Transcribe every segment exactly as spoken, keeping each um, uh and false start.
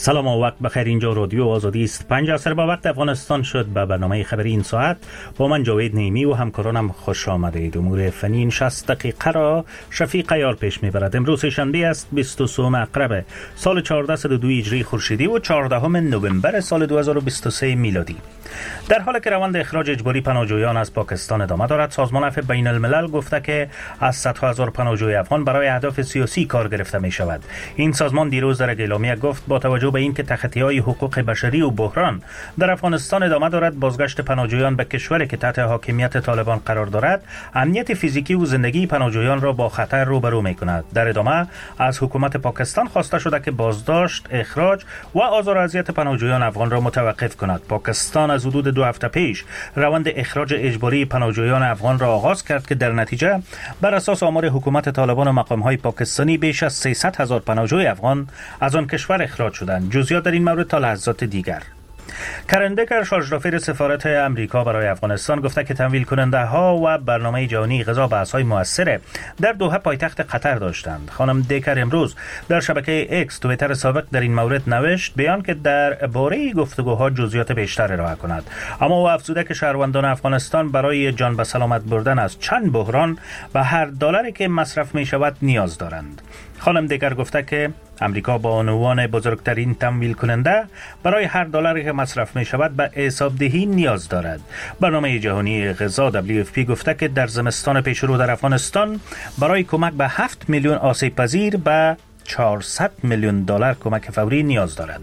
سلام و وقت بخیر. اینجا رادیو آزادی است. پنج عصر با وقت افغانستان شد. به برنامه خبری این ساعت با من جاوید نیمی و همکارانم خوش آمدید. امور فنی شصت دقیقه را شفیق عیار پیش میبرد. امروز شنبه است بیست و سه اکتبر سال چهارصد و دو هجری خورشیدی و چهاردهم نوامبر سال دو هزار و بیست و سه میلادی. در حالی که روند اخراج اجباری پناهجویان از پاکستان ادامه دارد، سازمان عفو بین الملل گفته که از صدها هزار پناهجوی افغان برای اهداف سیاسی کار گرفته می شود. این سازمان دیروز در اعلامیه گفت با توجه به اینکه تخطی‌های حقوق بشری و بحران در افغانستان ادامه دارد، بازگشت پناهجویان به کشوری که تحت حاکمیت طالبان قرار دارد امنیت فیزیکی و زندگی پناهجویان را با خطر روبرو می کند. در ادامه از حکومت پاکستان خواسته شده که بازداشت، اخراج و آزار و اذیت پناهجویان افغان را متوقف کند. پاکستان از حدود دو هفته پیش روند اخراج اجباری پناهجویان افغان را آغاز کرد که در نتیجه بر اساس آمار حکومت طالبان و مقام‌های پاکستانی بیش از سیصد هزار پناهجوی افغان از آن کشور اخراج شدند. جزئیات در این مورد تا لحظات دیگر. کرن بکر، شارژ سفارت امریکا برای افغانستان، گفته که تمویل کننده ها و برنامه جهانی غذا بحث های موثر در دوحه پایتخت قطر داشتند. خانم دیکر امروز در شبکه اکس توییتر سابق در این مورد نوشت بیان که در باره گفتگوها جزئیات بیشتر ارائه کند، اما او افزوده که شهروندان افغانستان برای جان به سلامت بردن از چند بحران و هر دلاری که مصرف می شود نیاز دارند. خانم دیگر گفته که امریکا با عنوان بزرگترین تمویل کننده برای هر دلاری که مصرف می شود به حسابدهی نیاز دارد. برنامه جهانی غذا دبلیو اف پی گفته که در زمستان پیشرو در افغانستان برای کمک به هفت میلیون آسیب پذیر به چهارصد میلیون دلار کمک فوری نیاز دارد.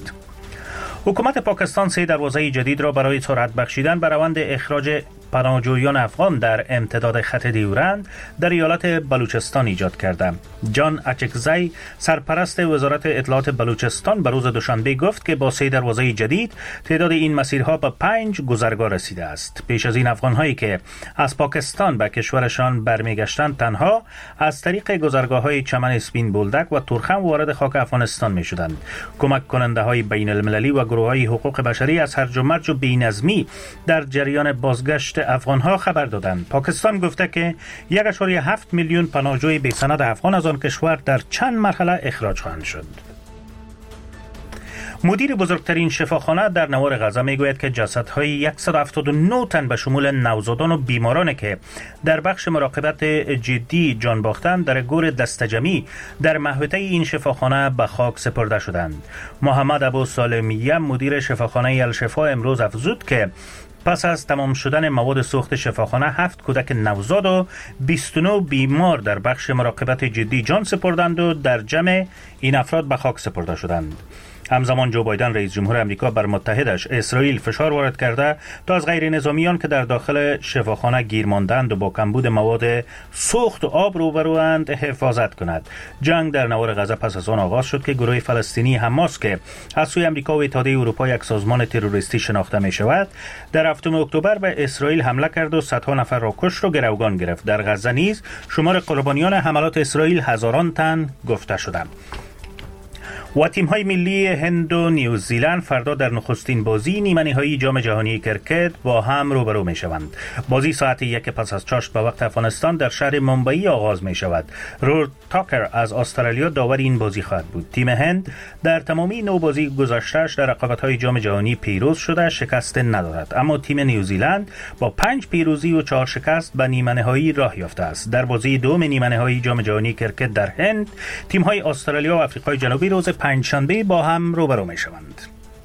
حکومت پاکستان سه دروازه جدید را برای سرعت بخشیدن به روند اخراج پناهجویان افغان در امتداد خط دیورند در ایالت بلوچستان ایجاد کرده. جان اچکزی، سرپرست وزارت اطلاعات بلوچستان، به روز دوشنبه گفت که با سه دروازه جدید تعداد این مسیرها به پنج گذرگاه رسیده است. پیش از این افغان‌هایی که از پاکستان به کشورشان برمیگشتند تنها از طریق گذرگاه‌های چمن اسپین بولدک و تورخم وارد خاک افغانستان می‌شدند. کمک کننده‌های بین المللی و گروه‌های حقوق بشری از هرج و مرج و بی‌نظمی در جریان بازگشت افغان‌ها خبر دادند. پاکستان گفته که یک و هفت میلیون پناهجوی بی‌سند افغان از آن کشور در چند مرحله اخراج خواهند شد. مدیر بزرگترین شفاخانه در نوار غزه میگوید که جسدهای صد و هفتاد و نه تن به شمول نوزادان و بیمارانی که در بخش مراقبت جدی جان باختند در گور دستجمی در محوطه این شفاخانه به خاک سپرده شدند. محمد ابو سالمیه، مدیر شفاخانه الشفا، امروز افزود که پس از تمام شدن مواد سوخت شفاخانه هفت کودک نوزاد و بیست و نه بیمار در بخش مراقبت جدی جان سپردند و در جمع این افراد به خاک سپرده شدند. همزمان جو بایدن رئیس جمهور امریکا بر متحدش اسرائیل فشار وارد کرده تا از غیر نظامیان که در داخل شفاخانه گیر ماندند و با کمبود مواد سوخت و آب روبروند حفاظت کند. جنگ در نوار غزه پس از آن آغاز شد که گروه فلسطینی حماس که از سوی امریکا و اتحادیه اروپا یک سازمان تروریستی شناخته می شود، در هفتم اکتبر به اسرائیل حمله کرد و صدها نفر را کشت و گروگان گرفت. در غزه نیز شمار قربانیان حملات اسرائیل هزاران تن گفته شده. و تیم‌های ملی هند و نیوزیلند فردا در نخستین بازی نیمه نهایی جام جهانی کرکت با هم روبرو می‌شوند. بازی ساعت یک پس از چاشت به وقت افغانستان در شهر ممبئی آغاز می‌شود. رود تاکر از استرالیا داور این بازی خواهد بود. تیم هند در تمامی نو بازی گذشته‌اش در رقابت‌های جام جهانی پیروز شده، شکست ندارد، اما تیم نیوزیلند با پنج پیروزی و چهار شکست به نیمه نهایی راه یافته است. در بازی دوم نیمه نهایی جام جهانی کرکت در هند، تیم‌های استرالیا و آفریقای جنوبی روز پنجشنبه با هم روبرو می شوند.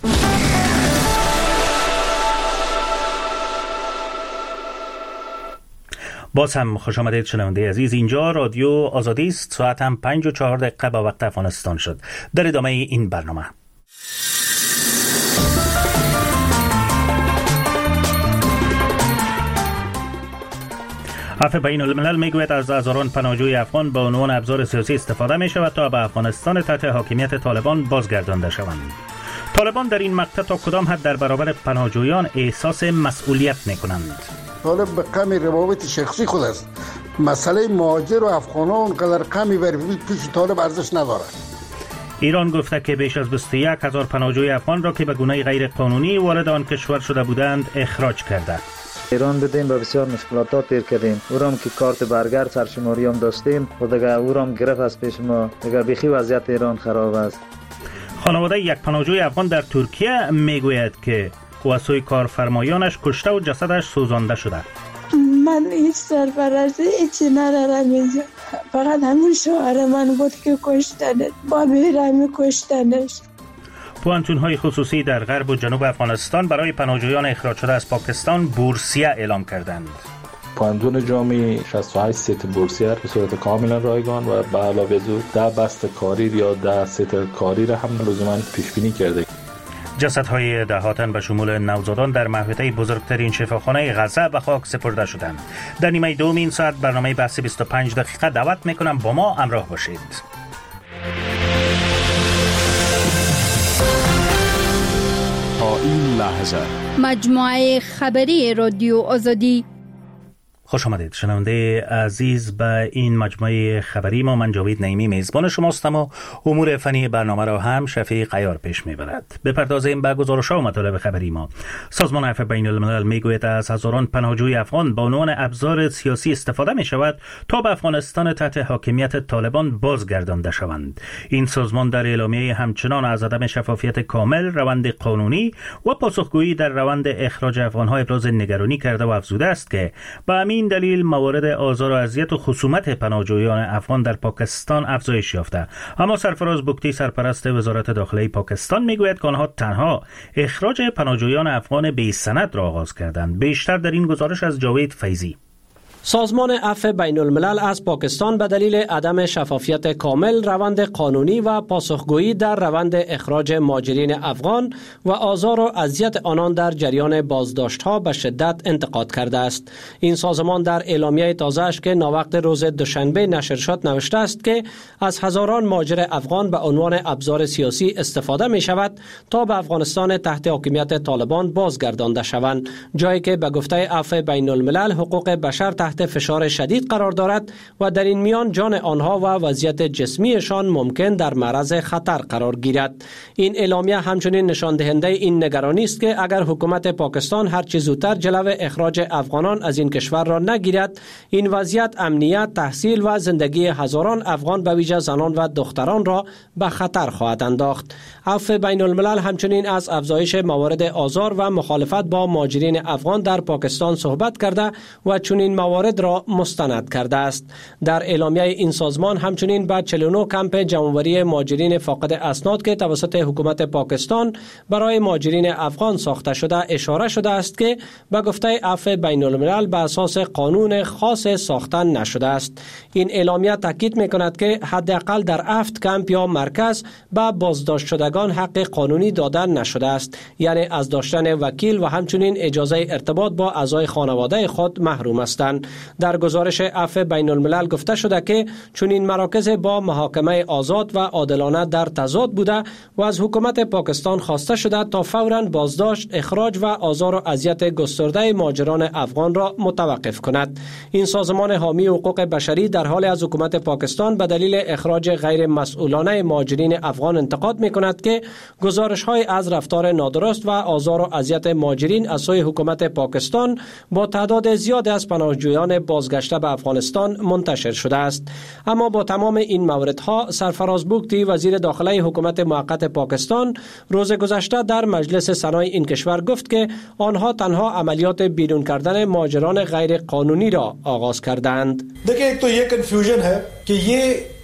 باز هم خوش آمدید شنونده عزیز. اینجا رادیو آزادی است. ساعت هم پنج و چهار دقیقه با وقت افغانستان شد. در ادامه این برنامه عفو بین الملل میگوید از هزاران پناهجوی افغان به عنوان ابزار سیاسی استفاده می شود تا به افغانستان تحت حاکمیت طالبان بازگردانده شوند. طالبان در این مقطع تا کدام حد در برابر پناهجویان احساس مسئولیت می کنند؟ طالب به کم روابط شخصی خود است. مسئله مهاجر و افغانان اونقدر کمی بر پیش طالب ارزش ندارد. ایران گفته که بیش از بیست و یک هزار پناهجوی افغان را که به گونه غیر قانونی وارد آن کشور شده بودند اخراج کرده. ایران بودیم با بسیار مشکلات پیر کردیم. او را که کارت برگرد سرشماری هم داشتیم و دیگه او را گرفت از پیش ما. دیگه بیخی وضعیت ایران خراب است. خانواده یک پناهجوی افغان در ترکیه میگوید که او از سوی کارفرمایانش کشته و جسدش سوزانده شده. من هیچ سرپرستی هیچی ندارم اینجا، فقط همین شوهر من بود که کشتنش، با بیرحمی کشتنش. پوانتون‌های خصوصی در غرب و جنوب افغانستان برای پناهجویان اخراج شده از پاکستان بورسیه اعلام کردند. پوانتون جامعه شصت و هشت سیت بورسیه به صورت کاملا رایگان و به علاوه زود ده بست کاری یا ده سیت کاری را هم لزوما پیش بینی کرده. جسدهای ده تن به شمول نوزادان در محوطه بزرگترین شفاخانه غزه به خاک سپرده شدند. در نیمه دوم این ساعت برنامه بحث بیست و پنج دقیقه دعوت میکنم با ما همراه باشید. تا این لحظه مجموعه خبری رادیو آزادی. خوش آمدید شنونده عزیز به این مجموعه خبری ما. من جاوید نعیمی میزبان شماستم و امور فنی برنامه را هم شفیق عیار پیش میبرد. بپردازیم به گزارش‌ها و مطالب خبری ما. سازمان عفو بین الملل میگوید از هزاران پناهجوی افغان به عنوان ابزار سیاسی استفاده می شود تا به افغانستان تحت حاکمیت طالبان بازگردانده شوند. این سازمان در اعلامیه همچنان از عدم شفافیت کامل، روند قانونی و پاسخگویی در روند اخراج افغان‌ها ابراز نگرانی کرده و افزوده است که به این دلیل موارد آزار و اذیت و خصومت پناهجویان افغان در پاکستان افزایش یافته. اما سرفراز بگتی سرپرست وزارت داخله پاکستان میگوید که آنها تنها اخراج پناهجویان افغان بی سند را آغاز کردند. بیشتر در این گزارش از جاوید فیضی. سازمان عفو بین الملل از پاکستان به دلیل عدم شفافیت کامل، روند قانونی و پاسخگویی در روند اخراج مهاجرین افغان و آزار و اذیت آنان در جریان بازداشت‌ها به شدت انتقاد کرده است. این سازمان در اعلامیه تازه‌اش که ناوقت روز دوشنبه نشر شد نوشته است که از هزاران مهاجر افغان به عنوان ابزار سیاسی استفاده می شود تا به افغانستان تحت حاکمیت طالبان بازگردانده شوند، جایی که به گفته عفو بین الملل حقوق بشر تحت فشار شدید قرار دارد و در این میان جان آنها و وضعیت جسمیشان ممکن در معرض خطر قرار گیرد. این اعلامیه همچنین نشان دهنده این نگرانی است که اگر حکومت پاکستان هر چه زودتر جلو اخراج افغانان از این کشور را نگیرد، این وضعیت امنیت، تحصیل و زندگی هزاران افغان به ویژه زنان و دختران را به خطر خواهد انداخت. عفو بین الملل همچنین از افزایش موارد آزار و مخالفت با مهاجرین افغان در پاکستان صحبت کرده و چنین موارد را مستند کرده است. در اعلامیه این سازمان همچنین به چهل و نه کمپ جمع‌آوری مهاجرین فاقد اسناد که توسط حکومت پاکستان برای مهاجرین افغان ساخته شده اشاره شده است که به گفته عفو بین الملل به اساس قانون خاص ساخته نشده است. این اعلامیه تاکید می‌کند که حداقل در هفت کمپ یا مرکز به بازداشت شدگان حق قانونی داده نشده است، یعنی از داشتن وکیل و همچنین اجازه ارتباط با اعضای خانواده خود محروم هستند. در گزارش عفو بین الملل گفته شده که چون این مراکز با محاکمه آزاد و عادلانه در تضاد بوده و از حکومت پاکستان خواسته شده تا فوراً بازداشت، اخراج و آزار و اذیت گسترده مهاجران افغان را متوقف کند. این سازمان حامی حقوق بشری در حال از حکومت پاکستان به دلیل اخراج غیر مسئولانه مهاجرین افغان انتقاد می‌کند که گزارش‌های از رفتار نادرست و آزار و اذیت مهاجرین از سوی حکومت پاکستان با تعداد زیاد از پناهجویان بازگشته به افغانستان منتشر شده است. اما با تمام این موردها، سرفراز بگتی وزیر داخله حکومت موقت پاکستان روز گذشته در مجلس سنای این کشور گفت که آنها تنها عملیات بیرون کردن مهاجران غیر قانونی را آغاز کردند. देखिए एक तो ये कंफ्यूजन है कि ये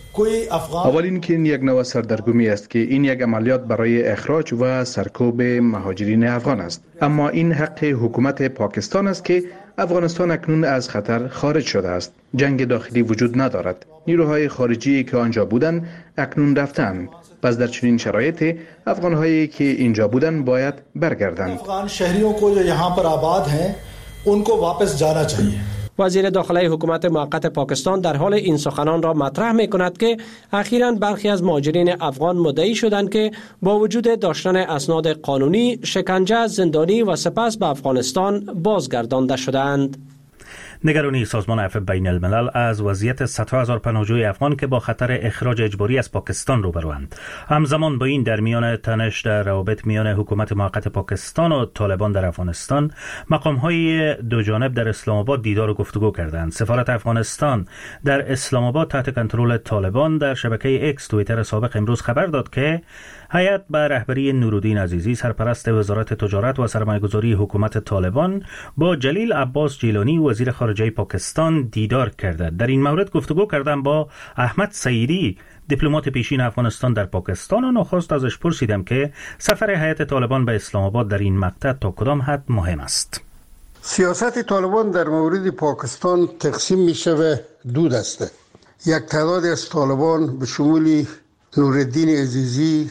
اول این که این یک نوع سردرگمی است که این یک عملیات برای اخراج و سرکوب مهاجرین افغان است، اما این حق حکومت پاکستان است که افغانستان اکنون از خطر خارج شده است. جنگ داخلی وجود ندارد. نیروهای خارجی که آنجا بودند اکنون رفتند. پس در چنین شرایطی افغان‌هایی که اینجا بودند باید برگردند. افغان شهریوں کو جو یہاں پر آباد ہیں ان کو واپس جانا چاہیے. وزیر داخله حکومت موقت پاکستان در حال این سخنان را مطرح می کند که اخیراً برخی از مهاجرین افغان مدعی شدند که با وجود داشتن اسناد قانونی، شکنجه، زندانی و سپس به افغانستان بازگردانده شدند. نگرانی سازمان عفو بین الملل از وضعیت صدها هزار پناهجوی افغان که با خطر اخراج اجباری از پاکستان روبروند. همزمان با این در میان تنش در روابط میان حکومت موقت پاکستان و طالبان در افغانستان، مقام‌های دو جانب در اسلام آباد دیدار و گفتگو کردند. سفارت افغانستان در اسلام آباد تحت کنترل طالبان در شبکه اکس توییتر سابق امروز خبر داد که هیئت به رهبری نورالدین عزیزی سرپرست وزارت تجارت و سرمایه‌گذاری حکومت طالبان با جلیل عباس جیلانی وزیر خارجه پاکستان دیدار کرده. در این مورد گفتگو کردم با احمد سعیدی دیپلمات پیشین افغانستان در پاکستان و نخست ازش پرسیدم که سفر هیئت طالبان به اسلام آباد در این مقطع تا کدام حد مهم است. سیاست طالبان در مورد پاکستان تقسیم میشه به دو دسته. یک تعداد از طالبان به شمول نورالدین عزیزی،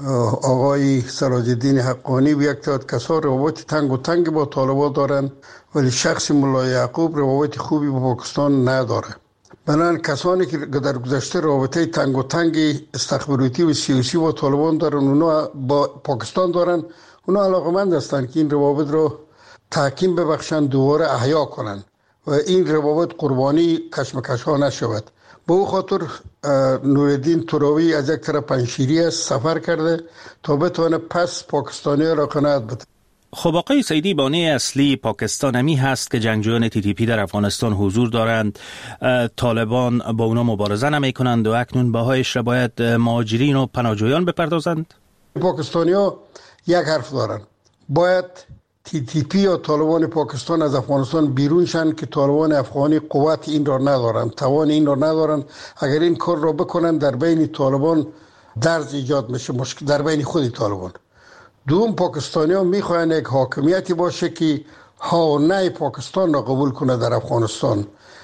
آقای سراج‌الدین حقانی و یک تعداد کسان روابط تنگ و تنگ با طالبان دارند، ولی شخص ملا یعقوب روابط خوبی با پاکستان نداره. بنابراین کسانی که در گذشته رابطه تنگ و تنگ استخباراتی و سیاسی با طالبان دارن، اونا با پاکستان دارن، اونا علاقمند هستند که این روابط رو تحکیم ببخشند، دوباره احیا کنند و این روابط قربانی کشمکش ها نشود. به او خاطر نورالدین تراوی از یک طرف پنشیری است سفر کرده تا بتونه پس پاکستانی را قناعت بده. خب آقای سعیدی، بانه اصلی پاکستان همی هست که جنگجویان تی تی پی در افغانستان حضور دارند. طالبان با اونا مبارزه نمی کنند و اکنون بهایش را باید مهاجرین و پناهجویان بپردازند. پاکستانی ها یک حرف دارند، باید تی تی پی یا طالبان پاکستان از افغانستان بیرون شن که طالبان افغانی قوت این را ندارند، توان این را ندارند. اگر این کار را بکنن در بین طالبان درز ایجاد میشه، مشکل در بین خود طالبان. دوم، پاکستانی ها میخواین یک حاکمیتی باشه که ها نه پاکستان را قبول کنه در افغانستان،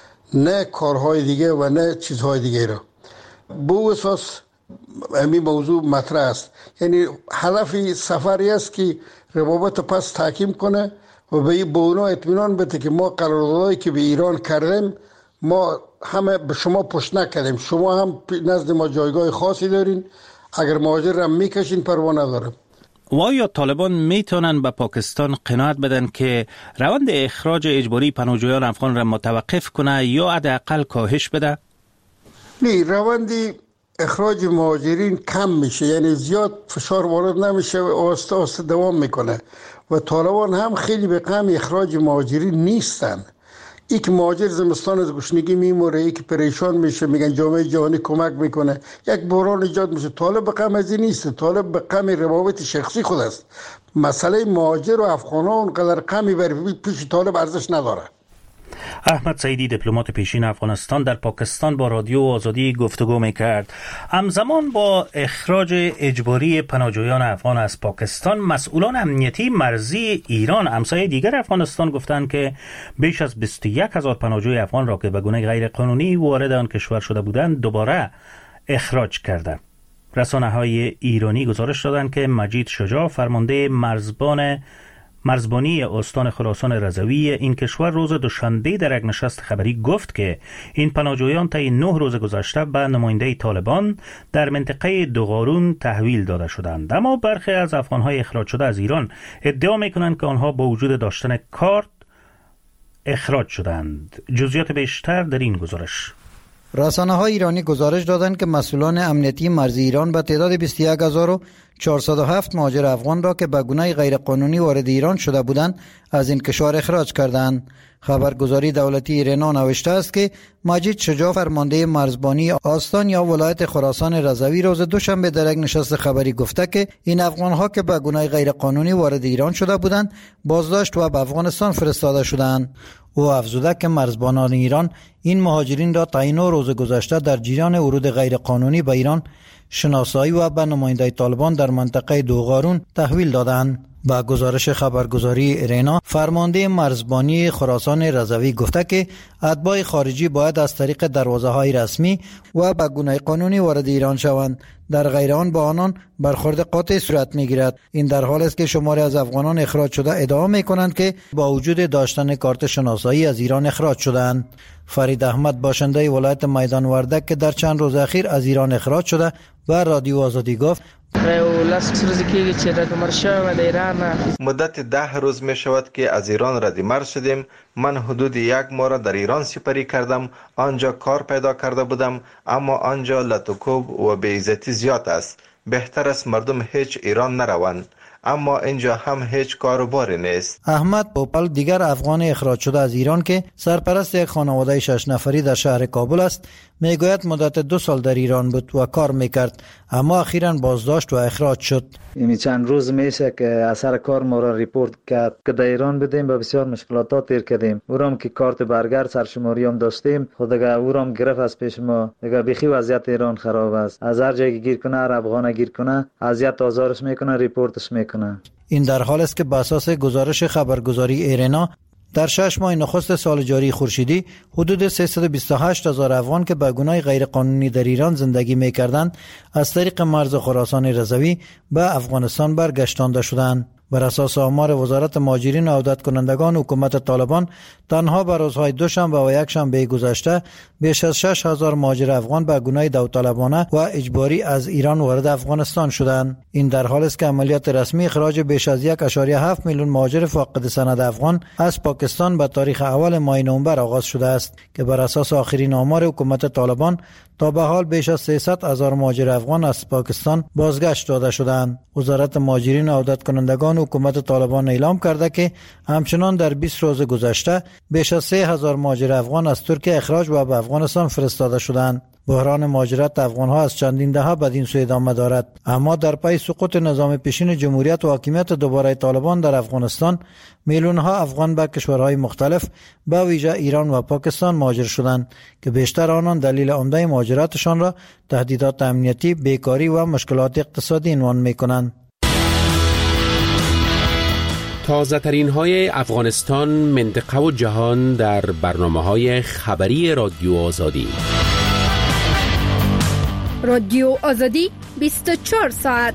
نه کارهای دیگه و نه چیزهای دیگه را. به اساس همین موضوع مطرح است. یعنی هدف سفری است که روابط پس تحکیم کنه و به اونا اطمینان بده که ما قراردادهایی که به ایران کردیم ما همه به شما پشت نکردیم، شما هم نزد ما جایگاه خاصی دارین، اگر مهاجر را میکشین پروا نداره. و آیا طالبان میتونن به پاکستان قناعت بدن که روند اخراج اجباری پناهجویان افغان را متوقف کنه یا حداقل کاهش بده؟ نه، روند اخراج مهاجرین کم میشه، یعنی زیاد فشار وارد نمیشه و آسته آسته دوام میکنه و طالبان هم خیلی به غم اخراج مهاجرین نیستن. ای که مهاجر زمستان از گشنگی میموره، ای که پریشان میشه، میگن جامعه جهانی کمک میکنه، یک بحران ایجاد میشه. طالب به غم از این نیست، طالب به غم روابط شخصی خود است. مسئله مهاجر و افغان ها اونقدر غمی بر پیش طالب ارزش نداره. احمد سعیدی دیپلمات پیشین افغانستان در پاکستان با رادیو آزادی گفتگو میکرد. همزمان با اخراج اجباری پناهجویان افغان از پاکستان، مسئولان امنیتی مرزی ایران همسایه دیگر افغانستان گفتند که بیش از بیست و یک هزار پناهجوی افغان را که به گونه غیر قانونی وارد آن کشور شده بودند دوباره اخراج کرده. رسانه‌های ایرانی گزارش دادند که مجید شجاع، فرمانده مرزبان مرزبانی استان خراسان رضوی این کشور، روز دوشنبه در یک نشست خبری گفت که این پناهجویان طی نه روز گذشته به نماینده طالبان در منطقه دوغارون تحویل داده شدند. اما برخی از افغان‌های اخراج شده از ایران ادعا می‌کنند که آنها با وجود داشتن کارت اخراج شدند. جزئیات بیشتر در این گزارش. رسانه‌های ایرانی گزارش دادند که مسئولان امنیتی مرزی ایران به تعداد بیست و یک هزار و چهارصد و هفت مهاجر افغان را که به گونه غیرقانونی وارد ایران شده بودند از این کشور اخراج کردند. خبرگزاری دولتی ایرنا نوشته است که مجید شجاع، فرمانده مرزبانی آستان یا ولایت خراسان رضوی، روز دوشنبه در یک نشست خبری گفته که این افغان‌ها که به گونه غیرقانونی وارد ایران شده بودند بازداشت و به افغانستان فرستاده شدند. او افزوده که مرزبانان ایران این مهاجرین را طی نه روز گذشته در جریان ورود غیرقانونی به ایران شناسایی و به نماینده طالبان در منطقه دوغارون تحویل دادند. با گزارش خبرگزاری ایرنا، فرمانده مرزبانی خراسان رضوی گفته که اتباع خارجی باید از طریق دروازه‌های رسمی و به گونه قانونی وارد ایران شوند، در غیر آن با آنان برخورد قاطع صورت می‌گیرد. این در حالی است که شماری از افغانان اخراج شده ادعا می‌کنند که با وجود داشتن کارت شناسایی از ایران اخراج شدند. فرید احمد، باشنده ولایت میدان وردک که در چند روز اخیر از ایران اخراج شده، و رادیو آزادی گفت مدت ده روز می شود که از ایران ردیمر شدیم. من حدود یک ماه را در ایران سپری کردم. آنجا کار پیدا کرده بودم، اما آنجا لطوکوب و بی‌عزتی زیاد است. بهتر است مردم هیچ ایران نروند، اما اینجا هم هیچ کاروباری نیست. احمد پوپل دیگر افغان اخراج شده از ایران که سرپرست یک خانواده شش نفری در شهر کابل است میگوید مدت دو سال در ایران بود و کار میکرد، اما اخیراً بازداشت و اخراج شد. این چند روز میشه که اثر کار ما را ریپورت کرد که در ایران بودیم و بسیار مشکلات تیر کردیم. اورام که کارت برگرد سرشماری هم داشتیم، خود دیگه اورام گرفت از پیش ما. دیگه بیخی وضعیت ایران خراب است. از هر جایی گیر کنه، هر افغان گیر کنه، اذیت آزارش میکنه، ریپورتش میکنه. این در حال است که بر اساس گزارش خبرگزاری ایرنا در شش ماه نخست سال جاری خورشیدی حدود سیصد و بیست و هشت هزار افغان که به گونه‌ای غیرقانونی در ایران زندگی می‌کردند از طریق مرز خراسان رضوی به افغانستان برگشتانده شدند. بر اساس آمار وزارت مهاجرین و عودت کنندگان حکومت طالبان تنها بر روزهای دوشنبه و یکشنبه گذشته بیش از شش هزار مهاجر افغان به گناه داوطلبانه و اجباری از ایران وارد افغانستان شدند. این در حالی است که عملیات رسمی اخراج بیش از یک و هفت میلیون مهاجر فاقد سند افغان از پاکستان به تاریخ اول ماه نوامبر آغاز شده است که بر اساس آخرین آمار حکومت طالبان تا به حال بیش از سیصد هزار مهاجر افغان از پاکستان بازگشت داده شدند. وزارت مهاجرین و عودت کنندگان حکومت طالبان اعلام کرده که همچنان در بیست روز گذشته بیش از سه هزار مهاجر افغان از ترکیه اخراج و به افغانستان فرستاده شدند. بحران مهاجرت افغان‌ها از چندین دهه بدین سو ادامه دارد، اما در پی سقوط نظام پیشین جمهوریت و حاکمیت دوباره طالبان در افغانستان میلیون‌ها افغان به کشورهای مختلف به ویژه ایران و پاکستان مهاجر شدند که بیشتر آنان دلیل عمده مهاجرتشان را تهدیدات امنیتی، بیکاری و مشکلات اقتصادی عنوان می‌کنند. تازه ترین های افغانستان، منطقه و جهان در برنامه های خبری رادیو آزادی. رادیو آزادی بیست و چهار ساعت.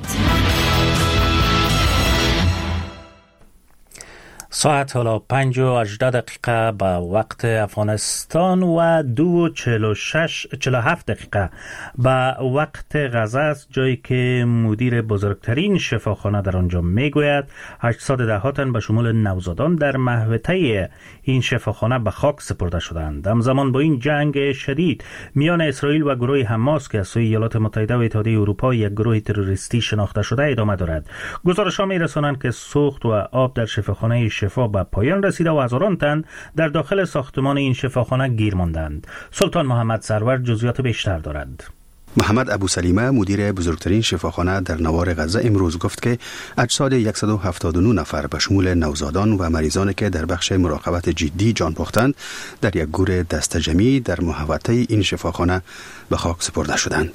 ساعت حالا پنج و هجده دقیقه به وقت افغانستان و دو و چهل و شش چهل و هفت دقیقه به وقت غزه است، جایی که مدیر بزرگترین شفاخانه در آنجا میگوید هشتصد و ده تن به شمول نوزادان در محوطه این شفاخانه به خاک سپرده شدند. همزمان با این جنگ شدید میان اسرائیل و گروه حماس که از سوی ایالات متحده و اتحادیه اروپا یک گروه تروریستی شناخته شده ادامه دارد. گزارش‌ها می‌رسانند که سوخت و آب در شفاخانه شفا به پایان رسیده و هزاران تن در داخل ساختمان این شفاخانه گیر ماندند. سلطان محمد سرور جزئیات بیشتر دارد. محمد ابو سلیمه مدیر بزرگترین شفاخانه در نوار غزه امروز گفت که اجساد صد و هفتاد و نه نفر به شمول نوزادان و مریضانی که در بخش مراقبت جدی جان باختند در یک گور دسته‌جمعی در محوطه این شفاخانه به خاک سپرده شدند.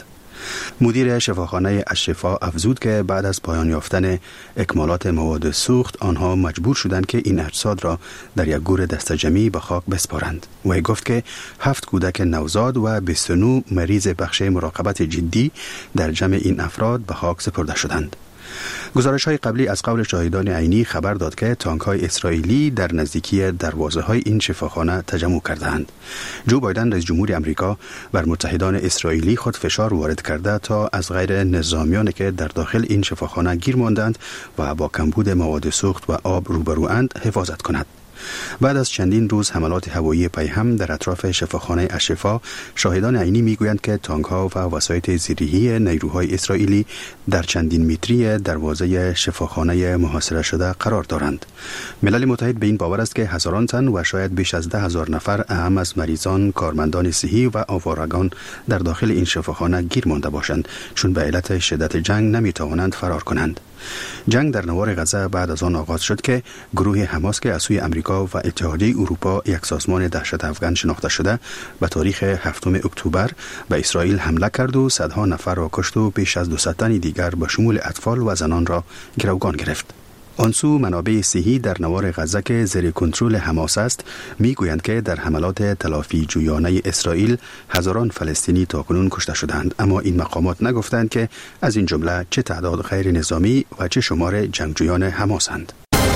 مدیر شفاخانه الشفا افزود که بعد از پایان یافتن اکمالات مواد سوخت آنها مجبور شدند که این اجساد را در یک گور دسته‌جمعی به خاک بسپارند. و گفت که هفت کودک نوزاد و بیست و نه مریض بخش مراقبت جدی در جمع این افراد به خاک سپرده شدند. گزارش‌های قبلی از قول شاهدان عینی خبر داد که تانک‌های اسرائیلی در نزدیکی دروازه‌های این شفاخانه تجمع کردند. جو بایدن رئیس جمهور آمریکا بر متحدان اسرائیلی خود فشار وارد کرده تا از غیر نظامیانی که در داخل این شفاخانه گیر ماندند و با کمبود مواد سوخت و آب روبروند حفاظت کند. بعد از چندین روز حملات هوایی پیهم در اطراف شفاخانه الشفا، شاهدان عینی میگویند که تانک‌ها و وسایط زیرهی نیروهای اسرائیلی در چندین متری دروازه شفاخانه محاصره شده قرار دارند. ملل متحد به این باور است که هزاران تن و شاید بیش از ده هزار نفر اهم از مریضان، کارمندان صحی و آوارگان در داخل این شفاخانه گیر مانده باشند، چون به علت شدت جنگ نمیتوانند فرار کنند. جنگ در نوار غزه بعد از آن آغاز شد که گروه حماس که از سوی امریکا و اتحادیه اروپا یک سازمان دهشت افغان شناخته شده به تاریخ هفتم اکتبر به اسرائیل حمله کرد و صدها نفر را کشت و بیش از دویست تن دیگر به شمول اطفال و زنان را گروگان گرفت. آنسو منابع صحی در نوار غزه که زیر کنترل حماس است میگویند که در حملات تلافی جویانه اسرائیل هزاران فلسطینی تاکنون کشته شدند، اما این مقامات نگفتند که از این جمله چه تعداد غیر نظامی و چه شمار جنگجویان حماسند.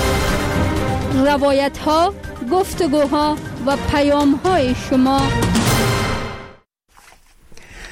روایت ها، گفتگوها و پیام های شما.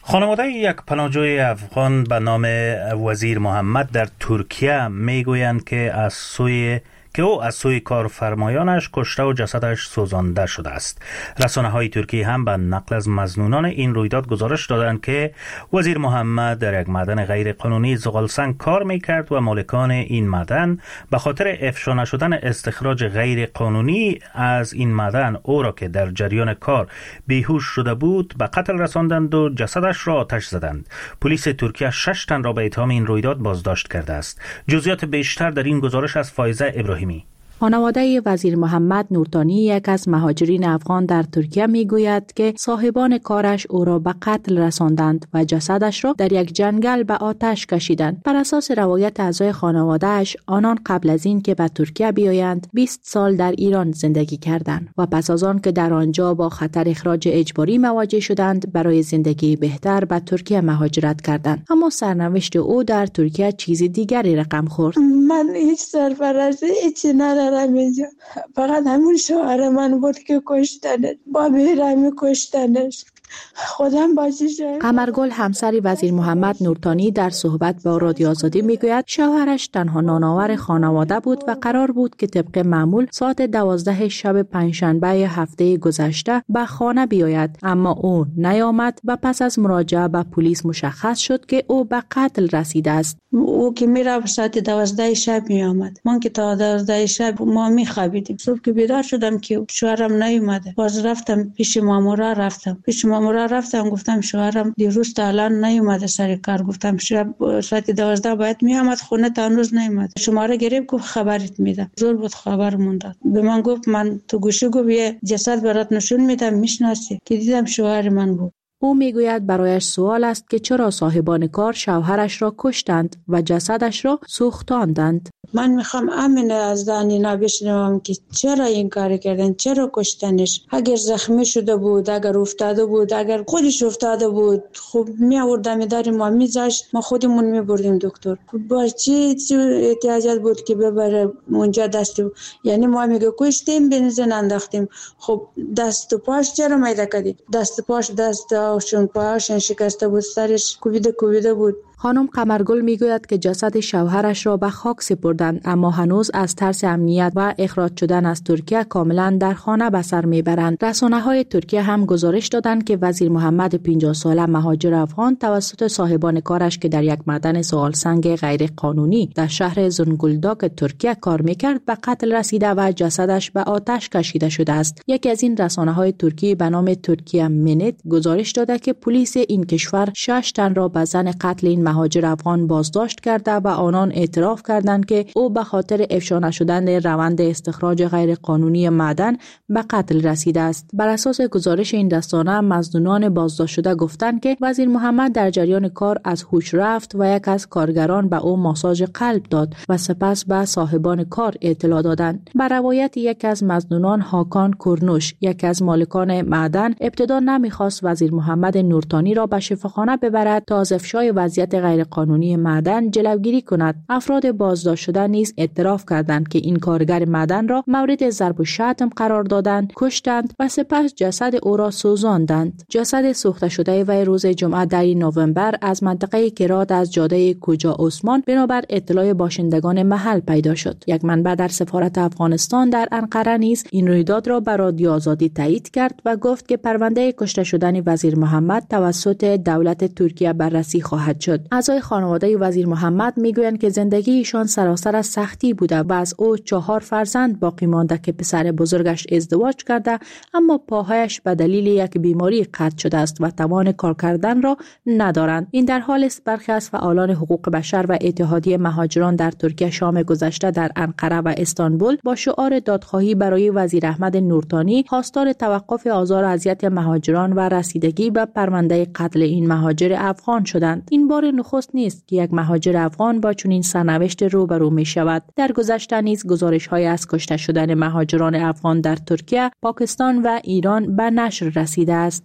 خانواده یک پناهجوی افغان به نام وزیر محمد در ترکیه میگویند که از سوی که او از سوی کارفرمایانش کشته و جسدش سوزانده شده است. رسانه های ترکیه هم به نقل از مظنونان این رویداد گزارش دادند که وزیر محمد در یک معدن غیر قانونی زغالسنگ کار میکرد و مالکان این معدن به خاطر افشا نشدن استخراج غیر قانونی از این معدن او را که در جریان کار بیهوش شده بود به قتل رساندند و جسدش را آتش زدند. پلیس ترکیه شش تن را به اتهام این رویداد بازداشت کرده است. جزئیات بیشتر در این گزارش از فایزه ابراهیمی. خانواده وزیر محمد نورتانی، یک از مهاجرین افغان در ترکیه، میگوید که صاحبان کارش او را به قتل رساندند و جسدش را در یک جنگل به آتش کشیدند. بر اساس روایت اعضای خانواده‌اش، آنان قبل از این که به ترکیه بیایند بیست سال در ایران زندگی کردند و پس از آن که در آنجا با خطر اخراج اجباری مواجه شدند، برای زندگی بهتر به ترکیه مهاجرت کردند. اما سرنوشت او در ترکیه چیز دیگری رقم خورد. من هیچ سرپرستی هیچی ندارم اینجا، فقط همون شوهر من بود که کشتنش، با بیرحمی کشتنش. خودم باشیشه. قمرگل همسر وزیر محمد نورتانی در صحبت با رادیو آزادی میگوید شوهرش تنها نانآور خانواده بود و قرار بود که طبق معمول ساعت دوازده شب پنجشنبه هفته گذشته به خانه بیاید، اما او نیامد و پس از مراجعه به پلیس مشخص شد که او به قتل رسیده است. او که میره ساعت دوازده شب میامد، من که تا دوازده شب ما میخوابیدیم. صبح که بیدار شدم که شوهرم نیومده، باز رفتم پیش مامورا رفتم پیش مامورا رفتم گفتم شوهرم دیروز تا الان نیومده سر کار. گفتم شب ساعت دوازده باید میامد خونه، تا هنوز نیومد. شماره گرفت گفت خبرت میدم. زور بود خبرمون داد. به من گفت من تو گوشی گفت یه جسد برات نشون میدم میشناسی، که دیدم شوهر من بود. او میگوید برایش سوال است که چرا صاحبان کار شوهرش را کشتند و جسدش را سوختاندند. من میخوام امین از دانینا بشنوم که چرا این کار کردن، چرا کشتنش. اگر زخمی شده بود، اگر افتاده بود، اگر خودش افتاده بود، خب می آوردم داری ما میذاشت، ما خودمون میبردیم دکتر. با چی احتیاجات بود که ببره اونجا دست، یعنی ما میگه کشتیم بنزین انداختیم، خب دست و پاش چرا میده کردی؟ دست پاش دست آشون پاش شکسته بود، سرش کوبیده کوبیده بود. خانم قمرگل میگوید که جسد شوهرش را به خاک سپردند، اما هنوز از ترس امنیت و اخراج شدن از ترکیه کاملا در خانه به سر میبرند. رسانه‌های ترکیه هم گزارش دادند که وزیر محمد پنجاه ساله مهاجر افغان توسط صاحبان کارش که در یک معدن زغالسنگ غیر قانونی در شهر زنگولداک ترکیه کار میکرد به قتل رسیده و جسدش به آتش کشیده شده است. یکی از این رسانه‌های ترکی به نام ترکیه مینت گزارش داده که پلیس این کشور شش تن را به زن قتل این مهاجر افغان بازداشت کرده و آنان اعتراف کردند که او به خاطر افشا نشدن روند استخراج غیر قانونی معدن به قتل رسیده است. بر اساس گزارش این رسانه، مظنونان بازداشت شده گفتند که وزیر محمد در جریان کار از هوش رفت و یک از کارگران به او ماساژ قلب داد و سپس به صاحبان کار اطلاع دادند. بر روایت یک از مظنونان، هاکان کورنوش، یک از مالکان معدن، ابتدا نمیخواست وزیر محمد نورتانی را به شفاخانه ببرد تا از افشای وضعیت غیر قانونی معدن جلوگیری کند. افراد بازداشت شده نیز اعتراف کردند که این کارگر معدن را مورد ضرب و شتم قرار دادند، کشتند و سپس جسد او را سوزاندند. جسد سوخته شده وی روز جمعه ده نوامبر از منطقه کرات از جاده کوجا عثمان بنابر اطلاع باشندگان محل پیدا شد. یک منبع در سفارت افغانستان در انقره نیز این رویداد را به رادیو آزادی تایید کرد و گفت که پرونده کشته شدن وزیر محمد توسط دولت ترکیه بررسی خواهد شد. اعضای خانواده وزیر محمد میگویند که زندگی ایشان سراسر از سختی بوده و از او چهار فرزند باقی مانده که پسر بزرگش ازدواج کرده اما پاهایش به دلیل یک بیماری قطع شده است و توان کار کردن را ندارند. این در حال است برخی از فعالان حقوق بشر و اتحادیه مهاجران در ترکیه شام گذشته در انقره و استانبول با شعار دادخواهی برای وزیر احمد نورتانی خواستار توقف آزار و اذیت مهاجران و رسیدگی به پرونده قتل این مهاجر افغان شدند. این بار نخست نیست که یک مهاجر افغان با چنین سرنوشت روبرو می شود. در گذشته نیز گزارش‌های از کشته شدن مهاجران افغان در ترکیه، پاکستان و ایران به نشر رسیده است.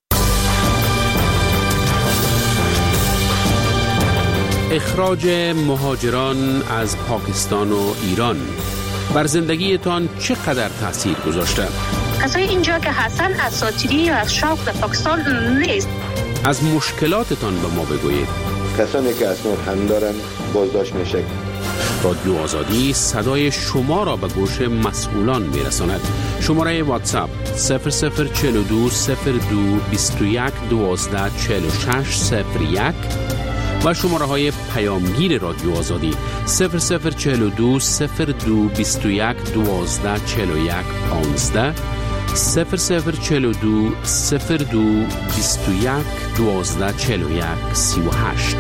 اخراج مهاجران از پاکستان و ایران بر زندگیتان چقدر تاثیر گذاشته؟ قضای اینجا که حسن اساطیری یا از شوق در پاکستان نیست. از مشکلاتتان به ما بگویید. کسانی که اسناد هم دارند بازداشت میشه. رادیو آزادی صدای شما را به گوش مسئولان میرساند. شماره واتساپ صفر صفر چهل و دو صفر دو بیست و یک دوازده چهل و شش صفر یک و شماره های پیامگیر رادیو آزادی صفر صفر چهل و دو صفر دو بیست و یک دوازده چهل و یک پانزده صفر صفر چهل و دو صفر دو بیست و یک دوازده چهل و یک سی و هشت.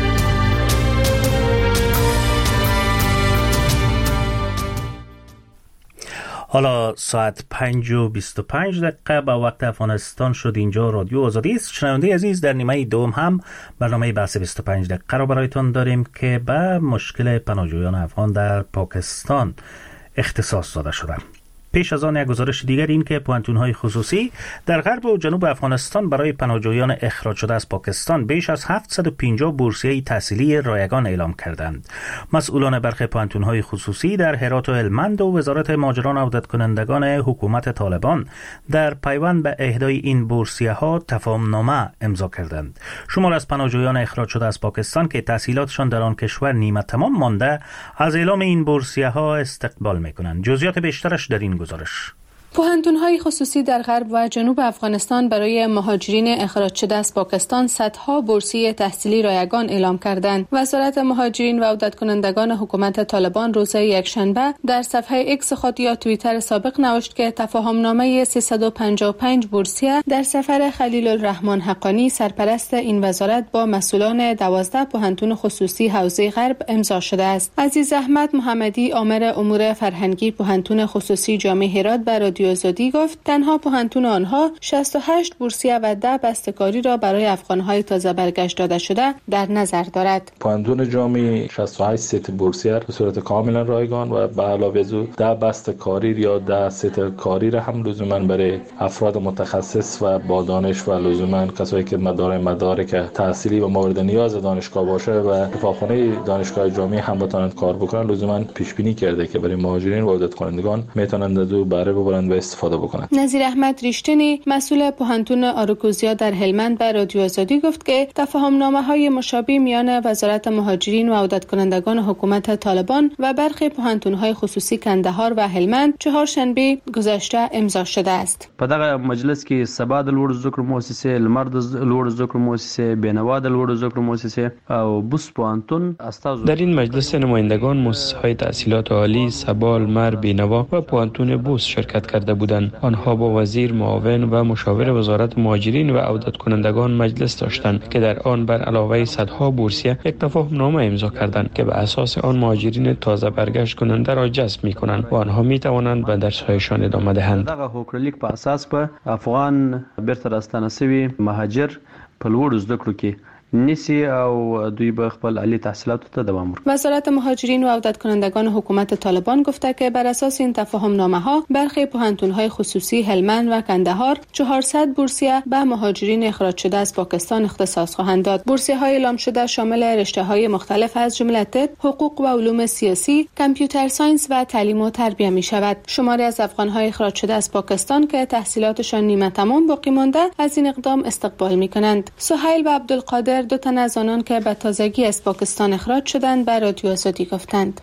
حالا ساعت پنج و بیست و پنج دقیقه به وقت افغانستان شد. اینجا رادیو آزادی است. شنونده عزیز، در نیمه دوم هم برنامه بحث بیست و پنج دقیقه را برایتان داریم که به مشکل پناهجویان افغان در پاکستان اختصاص داده شده. پیش از آن یک گزارش دیگر این که پوهنتون‌های خصوصی در غرب و جنوب افغانستان برای پناهجویان اخراج شده از پاکستان بیش از هفتصد و پنجاه بورسیه تحصیلی رایگان اعلام کردند. مسئولان برخی پوهنتون‌های خصوصی در هرات و هلمند و وزارت مهاجران و عودت کنندگان حکومت طالبان در پیوند به اهدای این بورسیه‌ها تفاهم‌نامه امضا کردند. شمار از پناهجویان اخراج شده از پاکستان که تحصیلاتشان در آن کشور نیمه تمام مانده از اعلام این بورسیه‌ها استقبال می‌کنند. جزئیات بیشترش در این گزارش. پوهنتون‌های خصوصی در غرب و جنوب افغانستان برای مهاجرین اخراج شده از پاکستان صدها بورسیه تحصیلی رایگان اعلام کردند. وزارت مهاجرین و عودت کنندگان حکومت طالبان روز یکشنبه در صفحه ایکس خود یا توییتر سابق نوشت که تفاهم‌نامه سیصد و پنجاه و پنج بورسیه در سفر خلیل الرحمن حقانی سرپرست این وزارت با مسئولان دوازده پوهنتون خصوصی حوزه غرب امضا شده است. عزیز احمد محمدی آمر امور فرهنگی پوهنتون خصوصی جامع هرات برای آزادی گفت تنها پوهنتون آنها شصت و هشت بورسیه و ده بسته‌کاری را برای افغان‌های تازه برگشت داده شده در نظر دارد. پوهنتون جامع شصت و هشت ست بورسیه به صورت کاملا رایگان و به علاوه از او ده بسته‌کاری یا ده ست کاری را هم لزوما برای افراد متخصص و با دانش و لزوما کسایی که مدار مدارک تحصیلی و مورد نیاز دانشگاه باشه و رفاخانه دانشگاه جامع هم بتوانند کار بکنند لزوما پیش بینی کرده که برای مهاجرین و عودت کنندگان میتونند از او بهره ببرند و استفاده بکنند. نظیر احمد ریشتنی مسئول پوهنتون آرکوزیا در هلمند به رادیو آزادی گفت که تفاهم‌نامه‌های مشابه میان وزارت مهاجرین و عودت کنندگان حکومت طالبان و برخی پوهنتون‌های خصوصی کندهار و هلمند چهارشنبه گذشته امضا شده است. په دغه مجلس کې سبا د لوړ زده کړو مؤسسې، لمر د لوړ زده کړو مؤسسې، بینوا د لوړ زده کړو مؤسسې او بوس پوهنتون استاد. در این مجلس نمایندگان مؤسسه‌های تحصیلات عالی سبا، لمر، بینوا و پوهنتون بوس شرکت کرده بودند. آنها با وزیر معاون و مشاور وزارت مهاجرین و عودت کنندگان مجلس داشتند که در آن بر علاوه صدها بورسیه یک تفاهم‌نامه امضا کردند که به اساس آن مهاجرین تازه برگشت کننده را جذب می‌کنند و آنها می‌توانند به درس‌هایشان ادامه دهند. دغه هوکړلیک په اساس په افغان بیرته راستنه شوي مهاجر په لوړو زده کړو کې نیسی او دوی به خپل عالی تحصیلات ته دوام ورکړي. وزارت مهاجرین و عودت کنندگان حکومت طالبان گفته که بر اساس این تفاهم‌نامه‌ها برخی پوهنتون‌های خصوصی هلمند و کندهار چهارصد بورسیه به مهاجرین اخراج شده از پاکستان اختصاص خواهند داد. بورسیه‌های اعلام شده شامل رشته‌های مختلف از جمله طب، حقوق و علوم سیاسی، کامپیوتر ساینس و تعلیم و تربیت می‌شود. شماری از افغان‌های اخراج شده از پاکستان که تحصیلاتشان نیمه تمام باقی مانده از این اقدام استقبال می‌کنند. سهیل و عبدالقادر دو تن از آنان که به تازگی از پاکستان اخراج شدند به رادیو آزادی گفتند.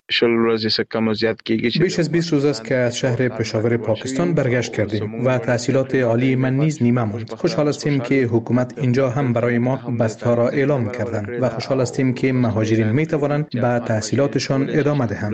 بیش از بیست روز است که از شهر پشاور پاکستان برگشت کردیم و تحصیلات عالی من نیز نیمه ماند. خوشحال هستیم که حکومت اینجا هم برای ما بسته‌ها را اعلام کردند و خوشحال هستیم که مهاجرین می توانند به تحصیلاتشان ادامه دهند.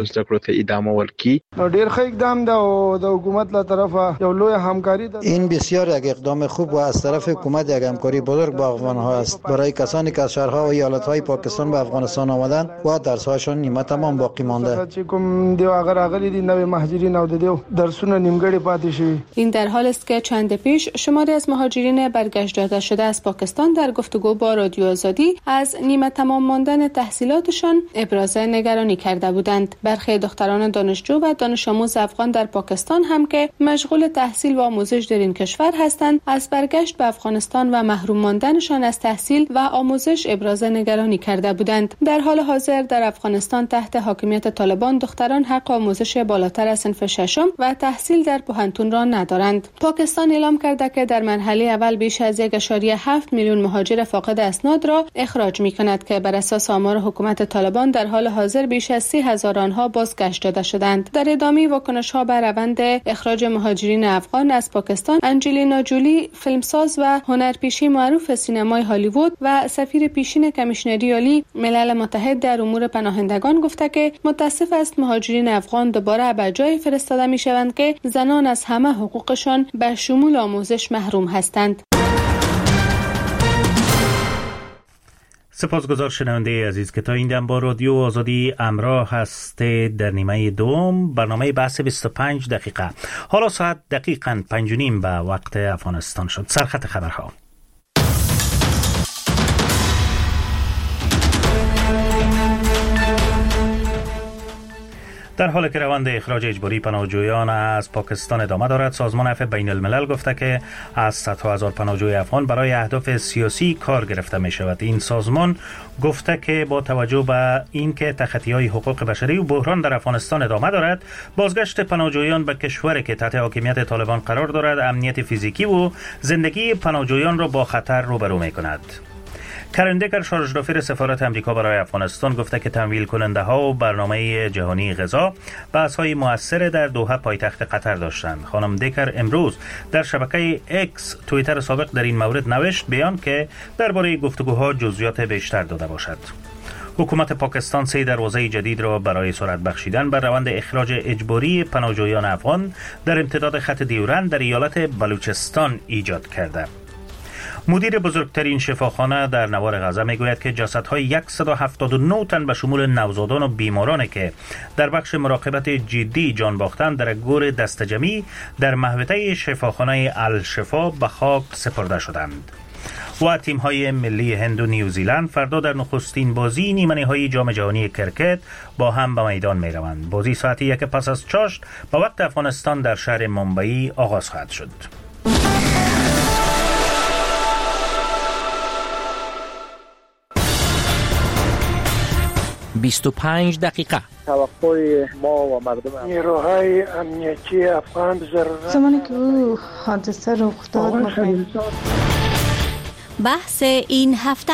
ډیر ښه اقدام ده او د حکومت له طرفه یو لوی همکاری ده. این بسیار یک اقدام خوب و از طرف حکومت یک همکاری بزرگ با افغان‌ها است. برای کسانی که از شهرها و ایالت‌های پاکستان به افغانستان آمدند و درس‌هایشان نیمه تمام باقی مانده. چې کوم دیو اگر اغلی دی نوې مهاجرین او د دیو درسونه نیمګړي پاتې شوی. این در حال است که چند پیش شماری از مهاجرین برگشت داده شده از پاکستان در گفتگو با رادیو آزادی از نیمه تمام ماندن تحصیلاتشان ابراز نگرانی کرده بودند. برخی دختران دانشجو و دانش آموز افغان در پاکستان هم که مشغول تحصیل و آموزش در این کشور هستند از برگشت به افغانستان و محروم ماندنشان از تحصیل و آموزش آموزش ابراز نگرانی کرده بودند. در حال حاضر در افغانستان تحت حاکمیت طالبان دختران حق آموزش بالاتر از صنف ششم و تحصیل در پوهنتون را ندارند. پاکستان اعلام کرده که در مرحله اول بیش از یک ممیز هفت میلیون مهاجر فاقد اسناد را اخراج می‌کند که بر اساس آمار حکومت طالبان در حال حاضر بیش از سی هزار آنها بازگشت داده شدند. در ادامه واکنش‌ها بر روند اخراج مهاجرین افغان از پاکستان، انجلینا جولی، فیلمساز و هنرپیشه معروف سینمای هالیوود و سفیر پیشین کمیشنری عالی ملل متحد در امور پناهندگان گفته که متاسف است مهاجرین افغان دوباره به جای فرستاده می‌شوند که زنان از همه حقوقشان به شمول آموزش محروم هستند. سپاسگزار شنونده عزیز که تا این دم با رادیو آزادی همراه هست. در نیمه دوم برنامه بحث بیست و پنج دقیقه. حالا ساعت دقیقاً پنج و نیم به وقت افغانستان شد. سرخط خبرها. در حالی که روند اخراج اجباری پناهجویان از پاکستان ادامه دارد، سازمان عفو بین الملل گفته که از صدها هزار پناهجوی افغان برای اهداف سیاسی کار گرفته می شود. این سازمان گفته که با توجه به اینکه تخطی‌های حقوق بشری و بحران در افغانستان ادامه دارد، بازگشت پناهجویان به کشوری که تحت حاکمیت طالبان قرار دارد، امنیت فیزیکی و زندگی پناهجویان را با خطر روبرو می کند. کرن دکر، شارژدافیر سفارت امریکا برای افغانستان، گفته که تمویل کننده ها و برنامه جهانی غذا بحث های موثر در دوحه پایتخت قطر داشتند. خانم دکر امروز در شبکه اکس توییتر سابق در این مورد نوشت بیان که درباره گفتگوها جزئیات بیشتر داده باشد. حکومت پاکستان سه دروازه جدید را برای سرعت بخشیدن بر روند اخراج اجباری پناهجویان افغان در امتداد خط دیورند در ایالت بلوچستان ایجاد کرده. مدیر بزرگترین شفاخانه در نوار غزه میگوید که جسدهای صد و هفتاد و نه تن به شمول نوزادان و بیمارانی که در بخش مراقبت جدی جان باختند در گور دستجمعی در محوطه شفاخانه الشفا به خاک سپرده شدند. و تیم‌های ملی هند و نیوزیلند فردا در نخستین بازی نیمه‌نهایی جام جهانی کرکت با هم به میدان می‌روند. بازی ساعت یک پس از چاشت به وقت افغانستان در شهر ممبئی آغاز خواهد شد. بیست و پنج دقیقه. توقع ما و مردم نیروهای امنیتی افغان ضرورت زمانی که او حادثه رخ داد بحث این هفته.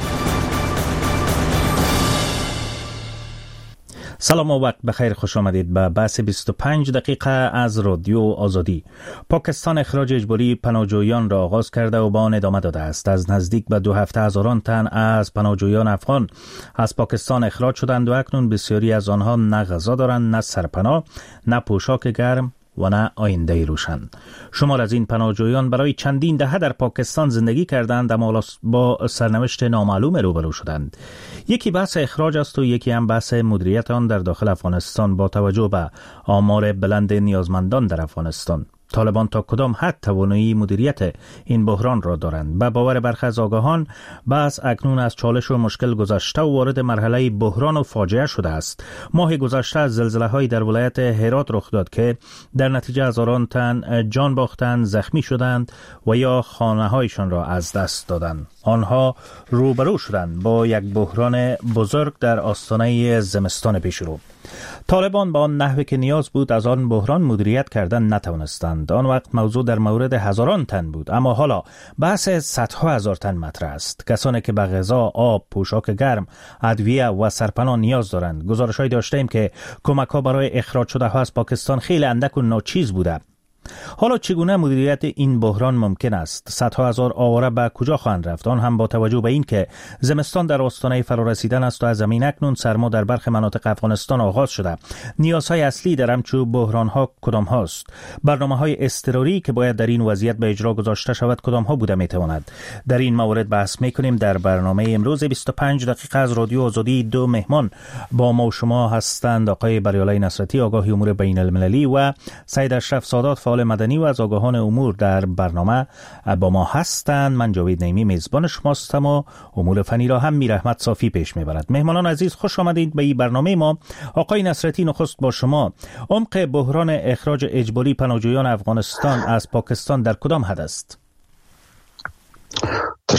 سلام و وقت بخیر، خوش آمدید به بحث بیست و پنج دقیقه از رادیو آزادی. پاکستان اخراج اجباری پناهجویان را آغاز کرده و با آن ادامه داده است. از نزدیک به دو هفته هزاران تن از پناهجویان افغان از پاکستان اخراج شدند و اکنون بسیاری از آنها نه غذا دارند، نه سرپناه، نه پوشاک گرم و نه آینده روشن. شمار از این پناهجویان برای چندین دهه در پاکستان زندگی کردند اما با سرنوشت نامعلوم روبرو شدند. یکی بحث اخراج است و یکی هم بحث مدیریت آن در داخل افغانستان با توجه به آمار بلند نیازمندان در افغانستان. طالبان تا کدام حد توانایی مدیریت این بحران را دارند؟ به باور برخی از آگاهان بحث اکنون از چالش و مشکل گذشته و وارد مرحله بحران و فاجعه شده است. ماه گذشته از زلزله‌های در ولایت هرات رخ داد که در نتیجه هزاران تن جان باختند، زخمی شدند و یا خانه‌هایشان را از دست دادند. آنها روبرو شدند با یک بحران بزرگ در آستانه زمستان پیشرو. طالبان با آن نحوی که نیاز بود از آن بحران مدیریت کردن نتوانستند. آن وقت موضوع در مورد هزاران تن بود، اما حالا بحث صدها هزار تن مطرح است. کسانی که به غذا، آب، پوشاک گرم، ادویه و سرپناه نیاز دارند. گزارش‌هایی داشتیم که کمک‌ها برای اخراج شده‌ها از پاکستان خیلی اندک و ناچیز بوده. حالا چگونه مدیریت این بحران ممکن است؟ صدها هزار آواره به کجا خواهند رفت؟ آن هم با توجه به این که زمستان در آستانه فرارسیدن است و از زمین اکنون سرما در برخی مناطق افغانستان آغاز شده. نیازهای اصلی در همچو بحران‌ها کدام هاست؟ برنامه‌های اضطراری که باید در این وضعیت به اجرا گذاشته شود کدام ها بوده میتواند؟ در این مورد بحث میکنیم. در برنامه امروز بیست و پنج دقیقه از رادیو آزادی دو مهمان با ما و شما هستند. آقای بریالای نصرتی، آگاه امور بین المللی، و سید اشرف سادات، فعال مدنی و از آگاهان امور در برنامه با ما هستند. من جاوید نیمی میزبان شماستم و امور فنی را هم میر احمد صافی پیش میبرد. مهمانان عزیز، خوش آمدید به این برنامه ما. آقای نصرتی، نخست با شما. عمق بحران اخراج اجباری پناهجویان افغانستان از پاکستان در کدام حد است؟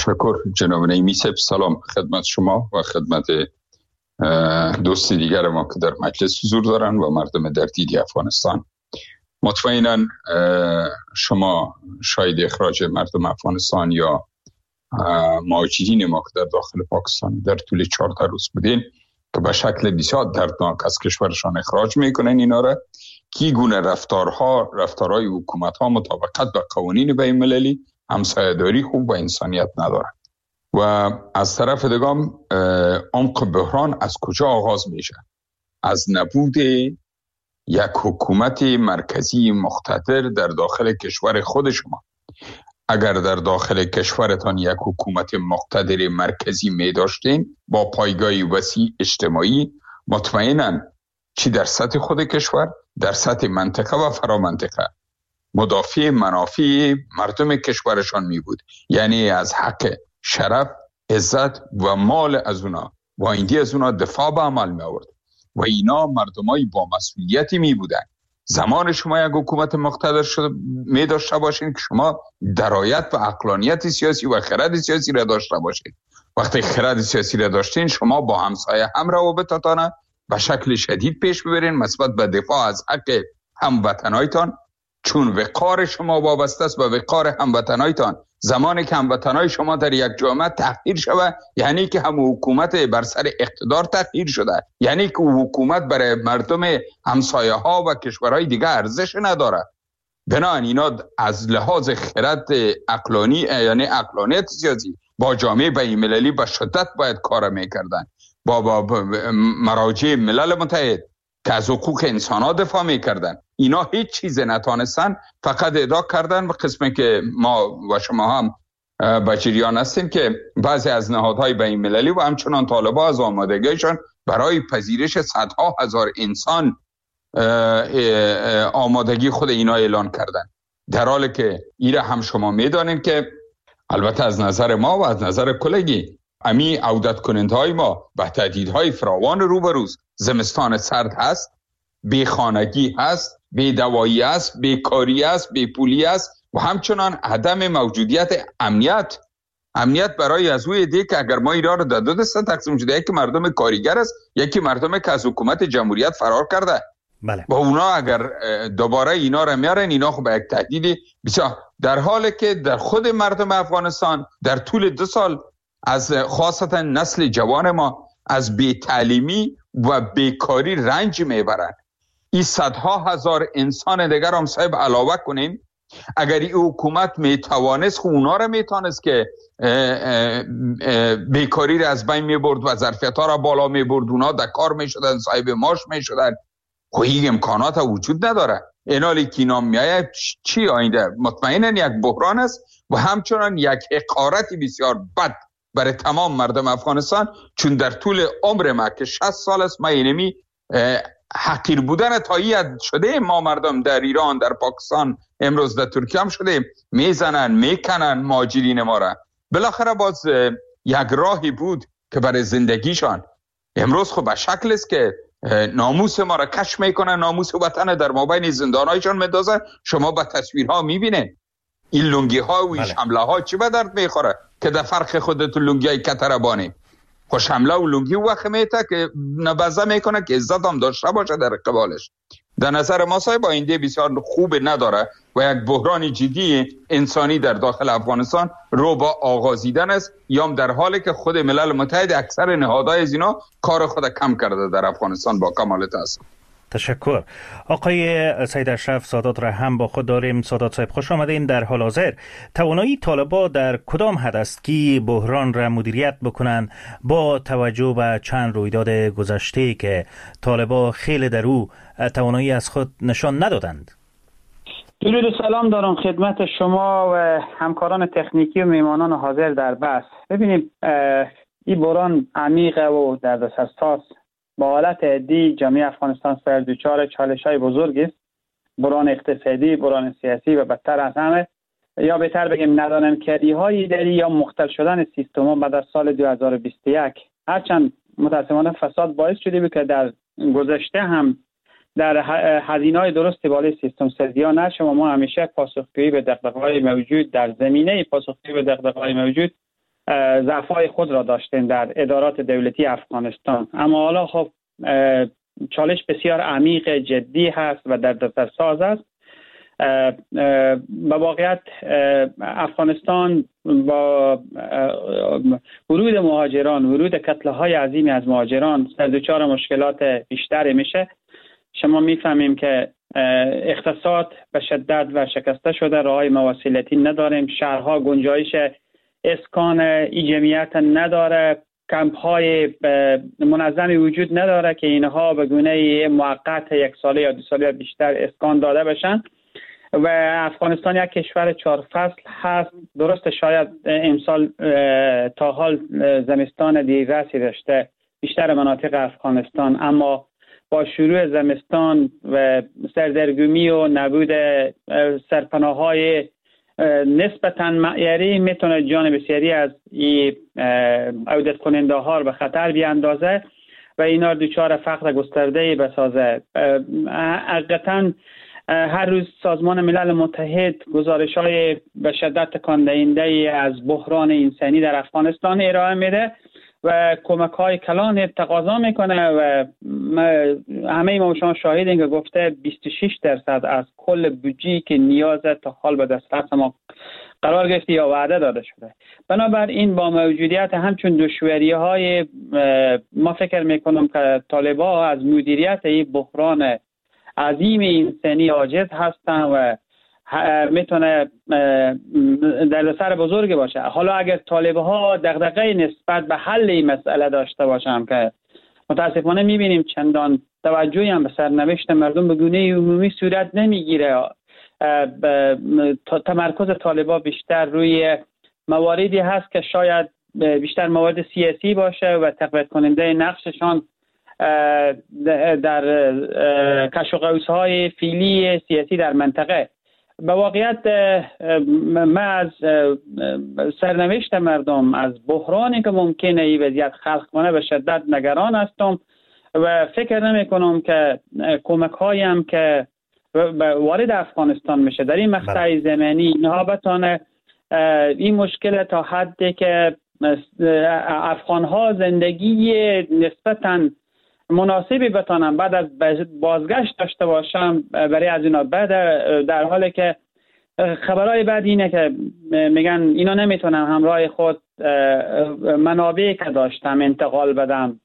تشکر جناب نعیمی صاحب. سلام خدمت شما و خدمت دوست دیگر ما که در مجلس حضور دارن و مردم در دیدی افغانستان. مطمئنا شما شاید اخراج مردم افغانستان یا مهاجرین ما که در داخل پاکستان در طول چهارده روز بودین که به شکل بسیار دردناک از کشورشان اخراج میکنن اینا را، کی گونه رفتارها رفتارهای حکومت ها مطابقت به قوانین بین المللی، همسایه‌داری خوب و انسانیت ندارن. و از طرف دیگه عمق بحران از کجا آغاز میشه؟ از نبود یک حکومت مرکزی مقتدر در داخل کشور خود شما. اگر در داخل کشورتان یک حکومت مقتدر مرکزی می داشتین با پایگاه وسیع اجتماعی، مطمئناً چی در سطح خود کشور، در سطح منطقه و فرامنطقه مدافع منافع مردم کشورشان می بود. یعنی از حق، شرف، عزت و مال از اونا و آینده از اونا دفاع به عمل می آورد و اینا مردمای با مسئولیتی می بودن. زمان شما یک حکومت مقتدر شده می داشته باشین که شما درایت و عقلانیت سیاسی و خرد سیاسی را داشته باشین. وقتی خرد سیاسی را داشتین، شما با همسایه هم روابطتان به شکل شدید پیش ببرین نسبت به دفاع از حق هموطنایتان، چون وقار شما وابسته است به وقار هموطنایتان. زمانی که هموطنای شما در یک جامعه تحقیر شود، یعنی که هم حکومت بر سر اقتدار تحقیر شده، یعنی که حکومت برای مردم همسایه ها و کشورهای دیگه ارزش نداره. بنابراین اینا از لحاظ خرد عقلانی، یعنی عقلانیت سیاسی، با جامعه بین المللی به شدت باید کار میکردن، با, با مراجع ملل متحد که از حقوق انسان ها دفاع میکردن. اینا هیچ چیز نتانستن، فقط ادعا کردن. به قسمی که ما و شما هم به جریان هستیم که بعضی از نهادهای بین المللی و همچنان طالبان از آمادگیشان برای پذیرش صدها هزار انسان آمادگی خود اینا اعلان کردن، در حالی که ایره هم شما میدانید که البته از نظر ما و از نظر کلگی امی عودت کنندهای ما به تهدیدهای فراوان روبروز. زمستان سرد هست، بی خانگی هست، بی دوایی هست، بی کاری هست، بی پولی هست و همچنان عدم موجودیت امنیت. امنیت برای از اوی دی که اگر ما ایران رو در دو دسته تقسیم شده، یکی مردم کارگر است، یکی مردم که از حکومت جمهوریت فرار کرده. بله. و اونا اگر دوباره اینا رو میارن، اینا خب یک تهدید بسیار، در حالی که در خود مردم افغانستان در طول دو سال از خاصتا نسل جوان ما از بی تعلیمی و بیکاری رنج میبرند. این صدها هزار انسان دیگر هم صاحب علاوه کنیم. اگر این حکومت میتوانست، خب اونا رو میتونست که بیکاری را از بین میبرد و ظرفیت ها را بالا میبرد، اونا در کار میشدن، صاحب معاش میشدن. خب این امکانات وجود نداره. اینالی که اینا میآید چی آینده؟ مطمئنا یک بحران است و همچنان یک حقارتی بسیار بد برای تمام مردم افغانستان، چون در طول عمر ما که شصت سال است ما اینمی حقیر بودن تایید شده. ما مردم در ایران، در پاکستان، امروز در ترکیه هم شده، میزنن میکنن مهاجرین ما را. بالاخره باز یک راهی بود که برای زندگیشان. امروز خب به شکل است که ناموس ما را کش میکنن، ناموس وطن در مابین زندانایشان میندازن. شما با تصویرها میبینین این لنگی ها و این شمله ها چی به درد میخوره که در فرق خودت لنگی های کتربانی. خوش حمله و لنگی وقت میته که نبزه میکنه که عزت هم داشته باشه در قبالش. در نظر ما صاحب آینده بسیار خوب نداره و یک بحران جدی انسانی در داخل افغانستان رو با آغازیدن است، یا در حالی که خود ملل متحد اکثر نهادهای از اینا کار خود کم کرده در افغانستان. با کمال تاسف. تشکر. آقای سید اشرف سادات را هم با خود داریم. سادات صاحب خوش آمدین. در حال حاضر توانایی طالبان در کدام حد است که بحران را مدیریت بکنند با توجه به چند رویداد گذشته که طالبان خیلی در او توانایی از خود نشان ندادند؟ درود و سلام دارم خدمت شما و همکاران تکنیکی و میمانان حاضر در بحث. ببینید این بحران عمیق و دردسرساست. با حالت عادی جامعه افغانستان سر دچار چالش‌های بزرگ است. بحران اقتصادی، بحران سیاسی و بدتر از همه، یا بهتر بگیم ندانم‌کاری‌های اداری یا مختل شدن سیستم‌ها بعد از سال دو هزار و بیست و یک. هرچند متأسفانه فساد باعث شده بود که در گذشته هم در هزینه‌های درست بالای سیستم سازی ها نشه و ما همیشه پاسخگویی به دغدغه‌های موجود در زمینه پاسخگویی به دغدغه‌های موجود ضعف‌های خود را داشتیم در ادارات دولتی افغانستان. اما حالا خب چالش بسیار عمیق جدی هست و دردسرساز است. به واقعیت افغانستان با ورود مهاجران، ورود کتله‌های عظیمی از مهاجران سر دچار مشکلات بیشتری میشه. شما میفهمیم که اقتصاد به شدت و شکسته شده، راههای مواصلاتی نداریم، شهرها گنجایش اسکان ای جمعیت نداره، کمپ های منظمی وجود نداره که اینها به گونه موقت یک ساله یا دو ساله یا بیشتر اسکان داده بشن و افغانستان یک کشور چهار فصل هست. درست شاید امسال تا حال زمستان دیررسی داشته بیشتر مناطق افغانستان، اما با شروع زمستان و سردرگمی و نبود سرپناه‌های نسبتاً معیاری میتونه جان بسیاری از این عودت کننده ها به خطر بیاندازه و اینا دچار فقر گسترده بسازه. حقیقتاً هر روز سازمان ملل متحد گزارش‌های به شدت تکان دهنده از بحران انسانی در افغانستان ارائه میده و کمک‌های کلان تقاضا میکنه و همه ما شما شاهدین که گفته بیست و شش درصد از کل بودجه‌ای که نیاز تا حال به دسترس ما قرار گرفته یا وعده داده شده. بنابراین با موجودیت همچون دشواری‌های ما فکر میکنم که طالبان از مدیریت این بحران عظیم انسانی عاجز هستن و میتونه دردسر بزرگی باشه. حالا اگر طالب‌ها دغدغه نسبت به حل این مسئله داشته باشن که متاسفانه میبینیم چندان توجهی هم به سرنوشت مردم به گونه عمومی صورت نمیگیره، تمرکز طالب‌ها بیشتر روی مواردی هست که شاید بیشتر موارد سیاسی باشه و تقویت کننده نقششان در کش و قوس‌های فعلی سیاسی در منطقه. به واقعیت من از سرنوشت مردم، از بحرانی که ممکنه این وضعیت خلق کنه به شدت نگران هستم و فکر نمی کنم که کمک هایم که وارد افغانستان میشه در این مقطع زمانی اینها بتونه این مشکل تا حدی که افغان ها زندگی نسبتاً مناسبی بتانم بعد از بازگشت داشته باشم برای از اینا. بعد در حالی که خبرهای بعد اینه که میگن اینا نمیتونن همراه خود منابعی که داشتم انتقال بدم.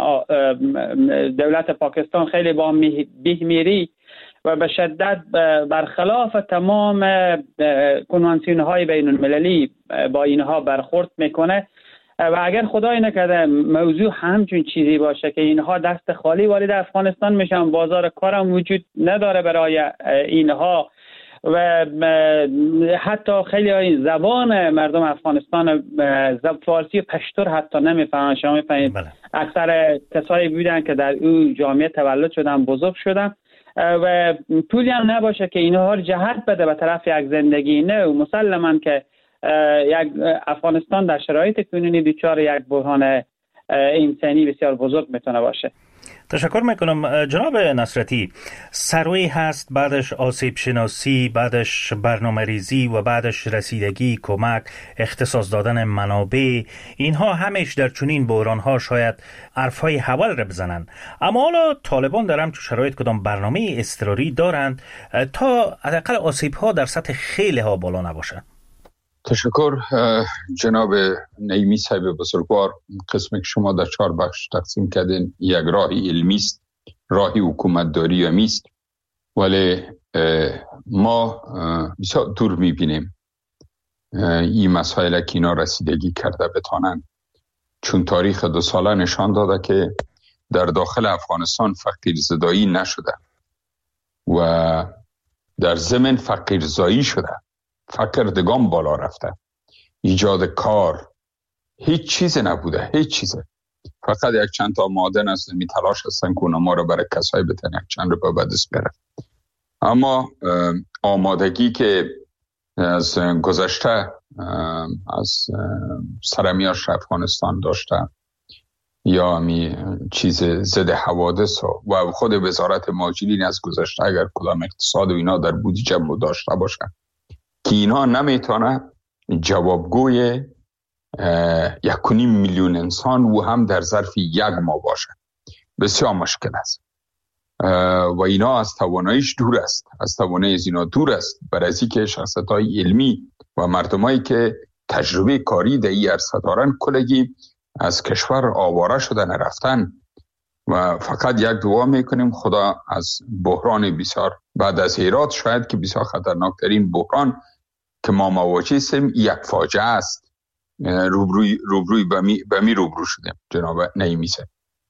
دولت پاکستان خیلی با بهمیری و به شدت برخلاف تمام کنوانسیون های بین المللی با اینها برخورد میکنه و اگر خدای نکرده موضوع همچون چیزی باشه که اینها دست خالی وارد افغانستان میشن، بازار کارم وجود نداره برای اینها و حتی خیلی زبان مردم افغانستان زبان فارسی و پشتور حتی نمیفهمن. شما میفهمید اکثر کسایی بودن که در او جامعه تولد شدن، بزرگ شدن و پولی هم نباشه که اینها رو جهت بده به طرف یک زندگی نه. و مسلماً که یک افغانستان در شرایط کنونی دچار یک بحران انسانی بسیار بزرگ میتونه باشه. تشکر میکنم. جناب نصرتی، سروی هست، بعدش آسیب شناسی، بعدش برنامه ریزی و بعدش رسیدگی، کمک، اختصاص دادن منابع، اینها همش در چنین بحران ها شاید حرفهای حول را بزنن. اما حالا طالبان در همچون شرایط کدام برنامه اضطراری دارند تا حداقل آسیب ها در سطح خیلی ها بالا نباشه؟ تشکر جناب نعیمی صاحب بزرگوار. قسمی که شما در چهار بخش تقسیم کردین، یک راهی علمی است، راهی حکومتداری همی است، ولی ما بسیار دور میبینیم این مسائل که اینا رسیدگی کرده بتانن، چون تاریخ دو ساله نشان داده که در داخل افغانستان فقیر زدایی نشده و در ضمن فقیر زایی شده، فقر دگام بالا رفته، ایجاد کار هیچ چیز نبوده، هیچ چیزه. فقط یک چند تا مادن است می تلاش هستن که ما رو برای کسایی بتن یک چند رو به دست بیاره. اما آمادگی که از گذشته از سرمیاش افغانستان داشته یا می چیز ضد حوادث و خود وزارت مهاجرین از گذشته اگر کدام اقتصاد و اینا در بودجه داشته باشه که اینها نمیتونه جوابگوی یک و نیم میلیون انسان و هم در ظرف یک ماه باشه بسیار مشکل است و اینا از تواناییش دور است، از توانایی از اینا دور است. برای از اینکه شخصیت‌های علمی و مردمایی که تجربه کاری در این عرصه دارن کلگی از کشور آواره شدن رفتن و فقط یک دعا میکنیم خدا از بحران بسیار بعد از هرات شاید که بسیار خطرناکترین بحران که ما مواجه هستیم یک فاجعه است روبروی روبروی بمی بمی روبرو شدیم جناب نعیمی صاحب.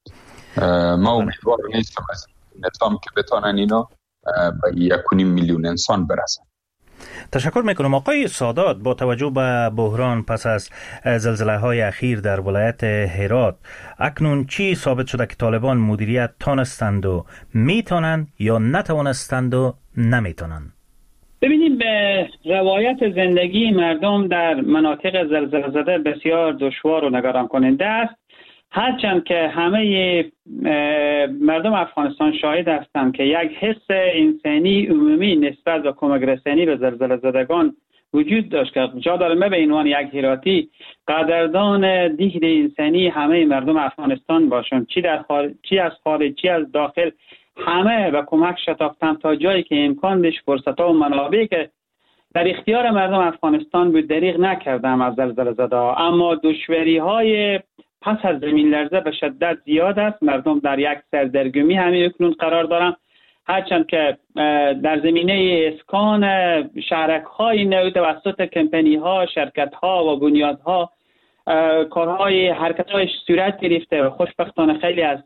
ما امیدوار نیستم از نظام که بتانن اینا به یک و نیم میلیون انسان برسن. تشکر میکنم آقای سادات. با توجه به بحران پس از زلزله های اخیر در ولایت هرات اکنون چی ثابت شده که طالبان مدیریت تانستند و میتونن یا نتوانستند و نمیتونن؟ ببینید به روایت زندگی مردم در مناطق زلزله زده بسیار دشوار و نگران کننده است، هرچند که همه مردم افغانستان شاهد هستند که یک حس انسانی عمومی نسبت به کمک رسانی به زلزله زدگان وجود داشت که جا داره من به عنوان یک هراتی قدردان دیگر انسانی همه مردم افغانستان باشم، چی در خارج، چی از خارج، چی از داخل، همه به کمک شتافتن تا جایی که امکان داشت فرصت‌ها و منابعی که در اختیار مردم افغانستان بود دریغ نکردم از زلزله زده. اما دشواری‌های پس از زمین لرزه به شدت زیاد است. مردم در یک سردرگمی همین اکنون قرار دارند، هرچند که در زمینه اسکان شهرک‌های نو توسط کمپنی‌ها، شرکت‌ها و بنیادها کارهای حرکت‌های صورت گرفته و خوشبختانه خیلی از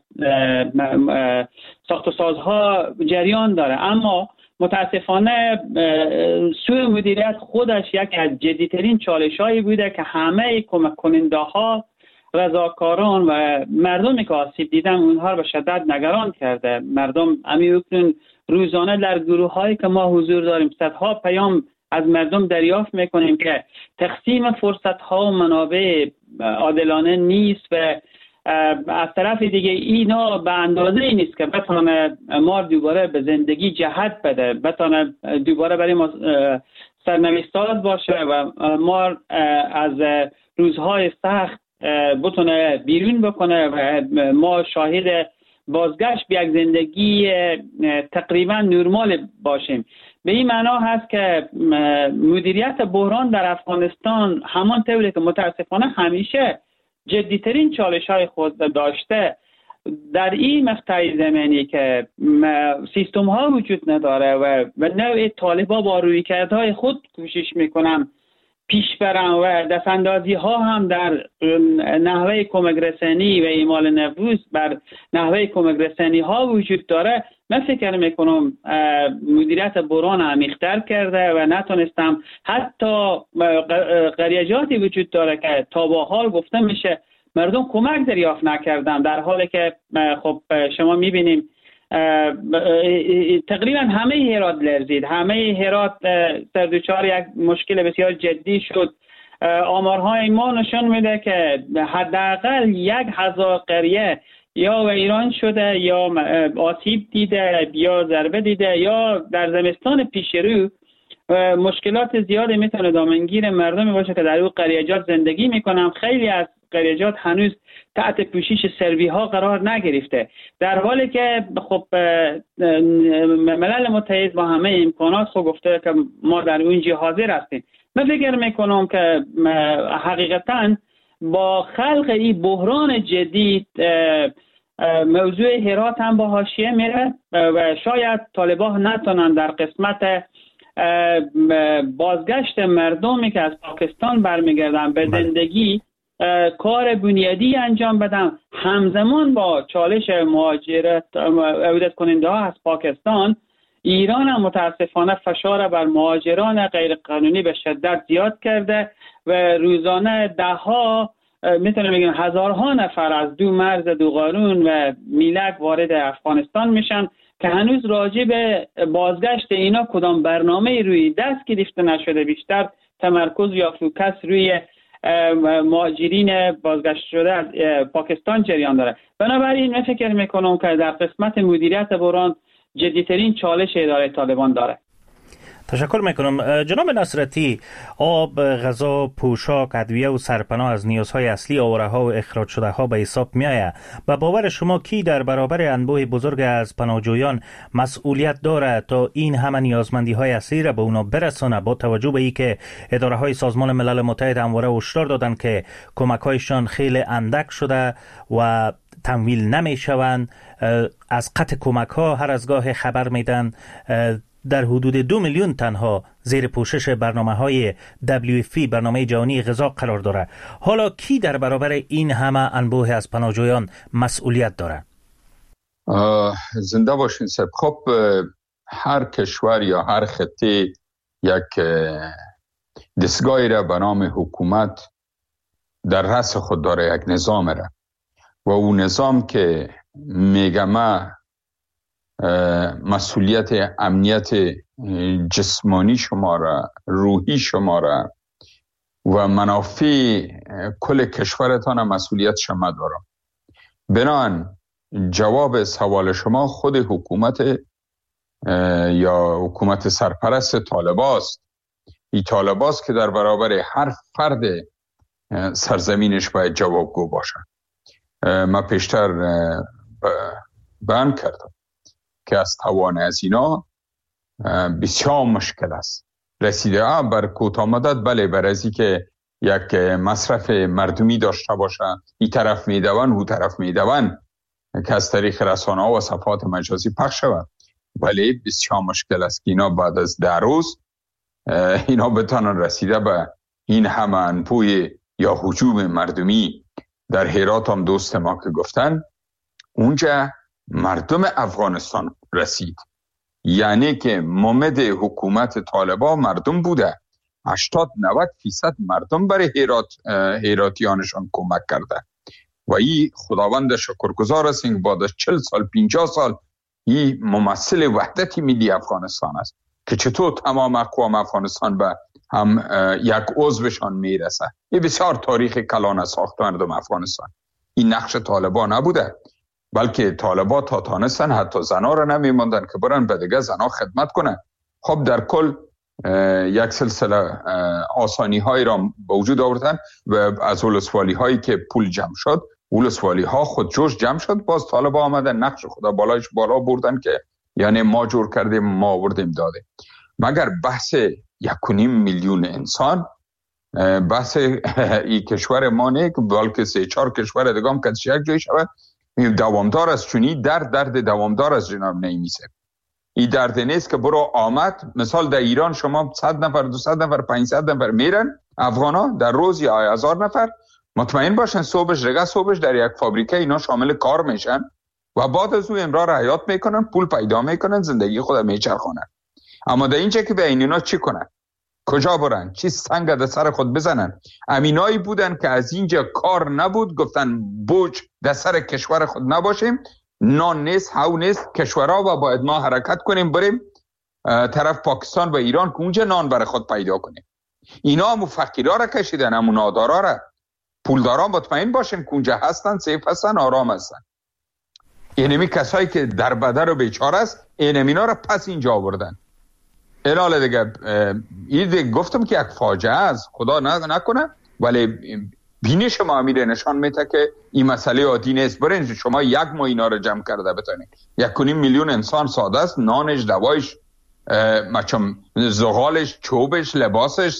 ساخت و سازها جریان داره، اما متاسفانه سوء مدیریت خودش یک از جدی‌ترین چالش‌هایی بوده که همه کمک کننده‌ها، رضاکاران و مردمی که آسیب دیدن اونها رو به شدت نگران کرده. مردم همین اکنون روزانه در گروه‌هایی که ما حضور داریم صدها پیام از مردم دریافت میکنیم که تقسیم فرصت‌ها و منابع عادلانه نیست و از طرف دیگه اینا به اندازه ای نیست که بتونه ما دوباره به زندگی جهت بده، بتونه دوباره برای ما سرنوشت ساز باشه و ما از روزهای سخت بتونه بیرون بکنه و ما شاهد بازگشت به یک زندگی تقریبا نرمال باشیم. به این معنا هست که مدیریت بحران در افغانستان همان طوری که متاسفانه همیشه جدیترین چالش های خود داشته، در این مقطع زمانی که سیستم ها وجود نداره و به نوع طالبا با رویکردهای خود کوشش میکنن پیش برن و دستاندازی ها هم در نحوه کمک رسانی و اعمال نفوذ بر نحوه کمک رسانی ها وجود داره، من فکر میکنم مدیریت بحران عمیق‌تر کرده و نتونستم، حتی قریجاتی وجود داره که تا با حال گفته میشه مردم کمک دریافت نکردن، در حالی که خب شما میبینیم تقریبا همه هرات لرزید، همه هرات سردوچار یک مشکل بسیار جدی شد. آمارهای ما نشون میده که حداقل یک هزار قریه یا ویران شده یا آسیب دیده یا ضربه دیده یا در زمستان پیش رو مشکلات زیادی میتونه دامنگیر مردمی باشه که در اون قریجات زندگی میکنن. خیلی از قریجات هنوز تحت پوشش سروی ها قرار نگرفته، در حالی که خب ملل متحد با همه امکانات خود گفته که ما در اونجا حاضر هستیم. من فکر میکنم که حقیقتا با خلق این بحران جدید موضوع هرات هم با حاشیه میره و شاید طالبان نتونن در قسمت بازگشت مردمی که از پاکستان برمیگردن به زندگی کار بنیادی انجام بدن، همزمان با چالش مهاجرت عودت کننده ها از پاکستان. ایران هم متاسفانه فشار بر مهاجران غیر قانونی به شدت زیاد کرده و روزانه ده ها میتونم بگم هزارها نفر از دو مرز دو قانون و میلک وارد افغانستان میشن که هنوز راجع به بازگشت اینا کدام برنامه روی دست گرفته نشده، بیشتر تمرکز یا فوکس روی مهاجرین بازگشت شده از پاکستان جریان داره. بنابراین من فکر میکنم که در قسمت مدیریت بحران جدیترین چالش اداره طالبان داره. تشکر میکنم. جناب نصرتی، آب، غذا، پوشاک، ادویه و سرپناه از نیازهای اصلی آواره ها و اخراج شده ها به حساب می آید. و باور شما کی در برابر انبوه بزرگ از پناهجویان مسئولیت داره تا این همه نیازمندی های اصلی را به اونا برسانه، با توجه به اینکه اداره های سازمان ملل متحد همواره هشدار دادن که کمک هایشان خیلی اندک شده و تمویل نمی شوند؟ از قطع کمک ها هر از گاه خبر میدن در حدود دو میلیون تنها زیر پوشش برنامه های دبلیو اف پی، برنامه جهانی غذا قرار داره. حالا کی در برابر این همه انبوه از پناهجویان مسئولیت داره؟ زنده باشین صاحب. خب هر کشور یا هر خطه یک دستگاهی را به نام حکومت در رأس خود داره، یک نظام را، و اون نظام که میگه ما مسئولیت امنیت جسمانی شما را، روحی شما را و منافع کل کشورتان مسئولیت شما دارم. بنان جواب سوال شما خود حکومت یا حکومت سرپرست طالباست. این طالباست که در برابر هر فرد سرزمینش باید جوابگو باشن. من پیشتر بیان کردم که از توان از اینا بسیار مشکل است. رسیده بر کوتاه مدت بله، بر ازی که یک مصرف مردمی داشته باشه، این طرف میدون او طرف میدون که از طریق رسانه ها و صفحات مجازی پخش شود، بله بسیار مشکل است که اینا بعد از ده روز اینا بتانن رسیده به این همه انبوه یا هجوم مردمی. در هرات هم دوست ما که گفتن اونجا مردم افغانستان رسید، یعنی که ممد حکومت طالبان مردم بوده. هشتاد نود فیصد مردم برای هرات هراتیانشان کمک کرده و این خداوند شکرگزار است که بعد از چهل سال پنجاه سال این ممثل وحدت ملی افغانستان است که چطور تمام اقوام افغانستان به هم یک عضوشان میرسه. این بسیار تاریخ کلان ساخت مردم افغانستان. این نقش طالبان نبوده، بلکه طالبان تا تانستن حتی زنا را نمیماندن که برن به دیگه زنا خدمت کنن. خب در کل یک سلسله آسانی هایی را به وجود آوردن و از ولسوالی هایی که پول جمع شد، ولسوالی ها خود جوش جمع شد، باز طالبان آمدن نقش خدا بالایش بالا بردن که یعنی ما جور کردیم، ما آوردیم داده. مگر بحث یک و نیم میلیون انسان، بحث این کشور ما نه که بلکه سه چهار کشور دیگه هم کدش یک جای شود دوامدار است. چونی درد درد دوامدار است جناب نعیمی‌صاحب. این درد نیست که برو آمد. مثال در ایران شما صد نفر، دویست نفر، پانصد نفر میرن افغانا در روز یا هزار نفر، مطمئن باشن صبحش رگه صبحش در یک فابریکه اینا شامل کار میشن و بعد از او امرار حیات میکنن، پول پیدا میکنن، زندگی خود میچرخونن. اما در اینجا که به اینا چی کنن؟ کجا برن؟ چی سنگ در سر خود بزنن؟ امینایی بودن که از اینجا کار نبود، گفتن بوج در سر کشور خود نباشیم، نان نیست، هاو نیست، کشورها و باید ما حرکت کنیم بریم طرف پاکستان و ایران که اونجا نان برای خود پیدا کنیم. اینا هم فقیرها را کشیدن، هم نادارا را. پولدارا مطمئن باشن که اونجا هستن، سیف هستن، آرام هستن. اینمی کسایی که در بدر و بیچاره است، اینمینا را پس اینجا آوردن. الاله دیگه این گفتم که یک فاجعه است، خدا نکنه، ولی بینش ما میره نشان میده که این مسئله عادی نیست. برین شما یک ماه اینا رو جمع کرده بتونید. یک و نیم میلیون انسان ساده است، نانش، دوایش، مچم زغالش، چوبش، لباسش،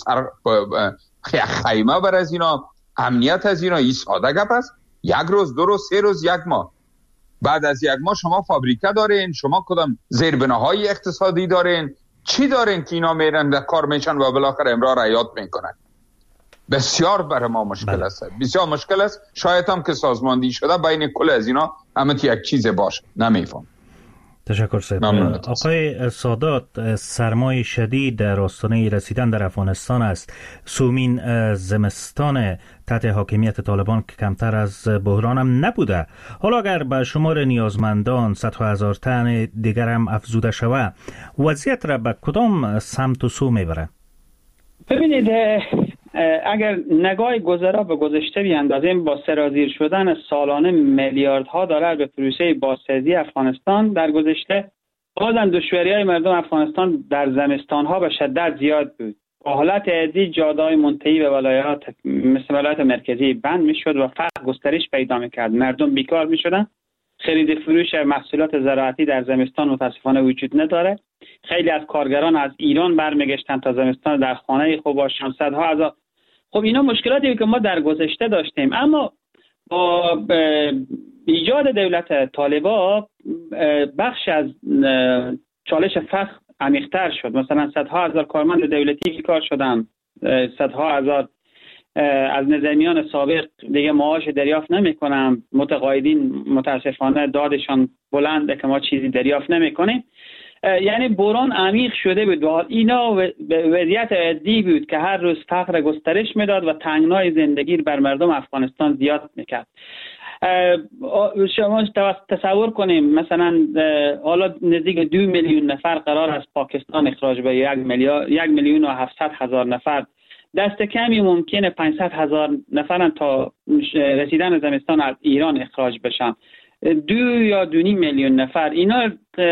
خیمه بر از اینا، امنیت از اینا. این ساده گپ است. یک روز، دو روز، سه روز، یک ماه. بعد از یک ماه شما فابریکه دارین، شما کدام زیربناهای اقتصادی دارین، چی دارین که اینا میرن در کار میشن و بالاخره امرار حیات میکنن؟ بسیار برای ما مشکل بله. است، بسیار مشکل است. شاید هم که سازماندهی شده بین کل از اینا همه یک چیز باشه، نمیفهم. تشکر سید. آقای سادات، سرمای شدید در آستانه رسیدن در افغانستان است. سومین زمستان تحت حاکمیت طالبان که کمتر از بحران هم نبوده. حالا اگر به شمار نیازمندان صدها هزار تن دیگر هم افزوده شود، وضعیت را به کدام سمت و سو میبره؟ ببینید، اگر نگاه گذرا به گذشته بیاندازیم، با سرازیر شدن سالانه میلیاردها دلار به پروژه بازسازی افغانستان در گذشته، بازم دشواری های مردم افغانستان در زمستان ها به شدت زیاد بود. با حالت عادی جاده‌های منتهی به ولایات مثل ولایت مرکزی بند میشد و فقر گسترش پیدا میکرد. مردم بیکار میشدن. خرید فروش محصولات زراعتی در زمستان متاسفانه وجود نداره. خیلی از کارگران از ایران برمیگشتن تا زمستان در خانه خوب باشن. صدها هزار. خب اینا مشکلاتی که ما در گذشته داشتیم، اما با ایجاد دولت طالبا بخش از چالش فقر عمیق‌تر شد. مثلا صدها هزار کارمند دولتی بیکار شدن، صدها هزار از نظامیان سابق دیگه معاش دریافت نمی‌کنن. متقاعدین متاسفانه دادشان بلنده که ما چیزی دریافت نمی‌کنیم. یعنی بحران عمیق شده بود و اینا وضعیت عادی بود که هر روز فقر گسترش میداد و تنگنای زندگی بر مردم افغانستان زیاد میکرد. شما تصور کنیم مثلا حالا نزدیک دو میلیون نفر قرار است پاکستان اخراج به یک میلیون یک میلیون و هفتصد هزار نفر، دست کمی ممکنه پانصد هزار نفرن تا رسیدن زمستان از ایران اخراج بشن. دو یا دو نیم میلیون نفر اینا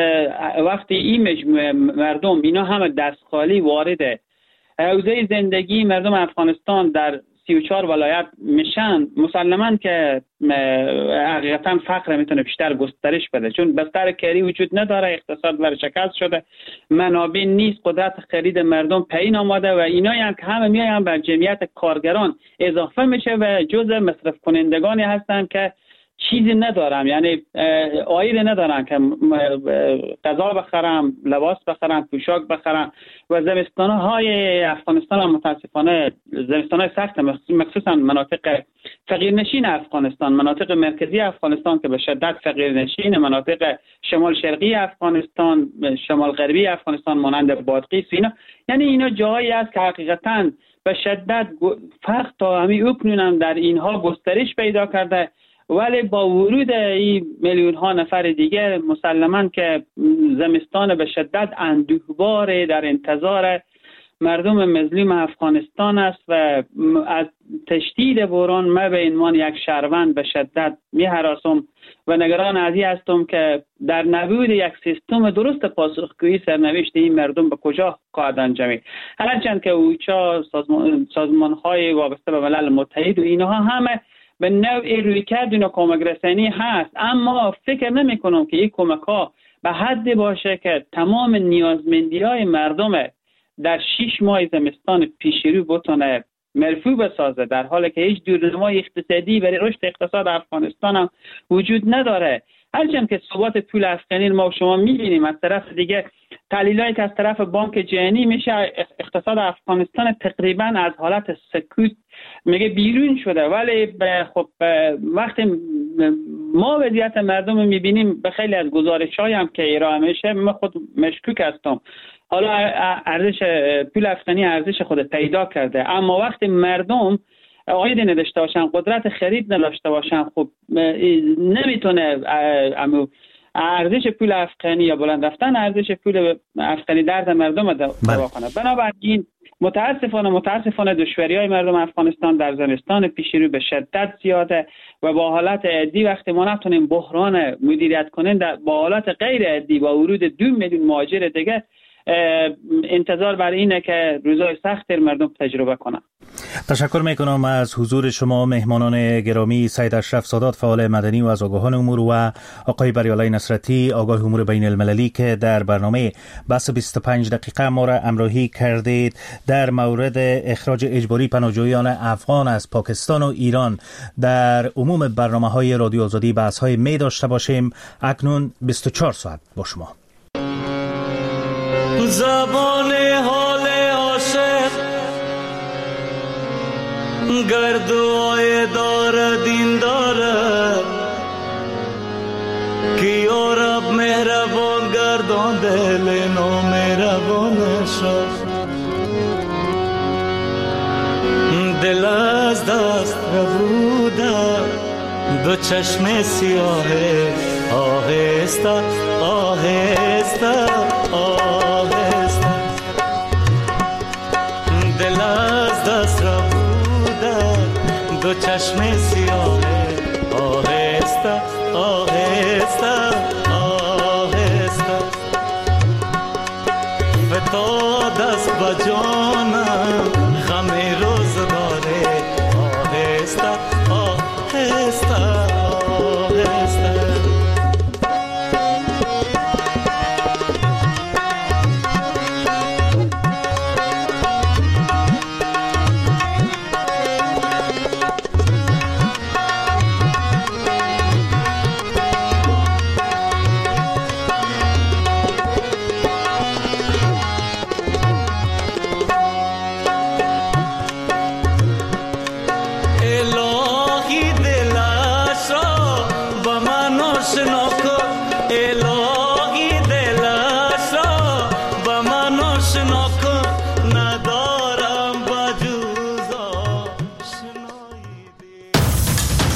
وقتی این مجموعه مردم اینا همه دست خالی وارد حوزه زندگی مردم افغانستان در سی و چهار ولایت میشن، مسلماً که حقیقتا فقر میتونه بیشتر گسترش بده، چون بستر کاری وجود نداره، اقتصاد ورشکست شده، منابع نیست، قدرت خرید مردم پایین آمده و اینا هم که همه میایم بر جمعیت کارگران اضافه میشه و جزء مصرف کنندگانی هستن که چیزی ندارم، یعنی آیدی ندارن که غذا بخرم، لباس بخرم، پوشاک بخرم و زمستان‌های افغانستان هم متاسفانه زمستان‌های سخت، مخصوصا مناطق فقیرنشین افغانستان، مناطق مرکزی افغانستان که به شدت فقیرنشین، مناطق شمال شرقی افغانستان، شمال غربی افغانستان مانند بادغیس، اینا یعنی اینا جایی است که حقیقتاً به شدت فرق تا همین اکنون در اینها گسترش پیدا کرده، ولی با ورود این میلیون ها نفر دیگه مسلماً که زمستان به شدت اندوهبار در انتظار مردم مظلوم افغانستان است و از تشدید بحران ما به عنوان یک شهروند به شدت می هراسم و نگران از این هستم که در نبود یک سیستم درست پاسخگویی سرنوشت این مردم به کجا خواهد انجامید. هرچند که اوچا سازمان, سازمان های وابسته به ملل متحد و اینها همه به نوع رویکرد اینا کمک رسانی هست، اما فکر نمی کنم که این کمک ها به حدی باشه که تمام نیازمندی های مردم در شش ماه زمستان پیش رو بتونه مرفوع بسازه، در حالی که هیچ دورنمای اقتصادی برای رشد اقتصاد افغانستان هم وجود نداره. هرچند که ثبات پول افغانی ما و شما می‌بینیم، از طرف دیگه تحلیلایی که از طرف بانک جهانی میشه اقتصاد افغانستان تقریبا از حالت سکوت میگه بیرون شده، ولی خب وقتی ما وضعیت مردم رو میبینیم به خیلی از گزارش‌های هم که ارائه میشه من خود مشکوک هستم. حالا ارزش پول افغانی ارزش خود پیدا کرده، اما وقتی مردم عاید نداشته باشن، قدرت خرید نداشته باشن، خب نمیتونه ارزش پول افغانی یا بلند رفتن ارزش پول افغانی درد مردم دوا کنه. بنابراین متاسفانه متاسفانه دشواری های مردم افغانستان در زمستان پیش رو به شدت زیاده و با حالت عادی وقتی ما نتونیم بحران مدیریت کنیم، با حالت غیر عادی با ورود دو میلیون مهاجر دیگه انتظار بر اینه که روزهای سخت مردم تجربه کنن. تشکر میکنم از حضور شما مهمانان گرامی، سید اشرف سادات فعال مدنی و از آگاهان امور و آقای بریالای نصرتی آگاه امور بین المللی که در برنامه بحث بیست و پنج دقیقه ما را همراهی کردید در مورد اخراج اجباری پناهجویان افغان از پاکستان و ایران. در عموم برنامه‌های رادیو آزادی بحث‌های می داشته باشیم. اکنون بیست و چهار ساعت با شما. زبان حال عاشق گردوای دار دین داره که یارب مهربان گردان دل نو مهربان شد، دل از دست ربوده دو چشم سیاهه آهسته آهسته آهسته، دل از دست ربوده دو چشم سیاهه آهسته آهسته آهسته، تا دست به جان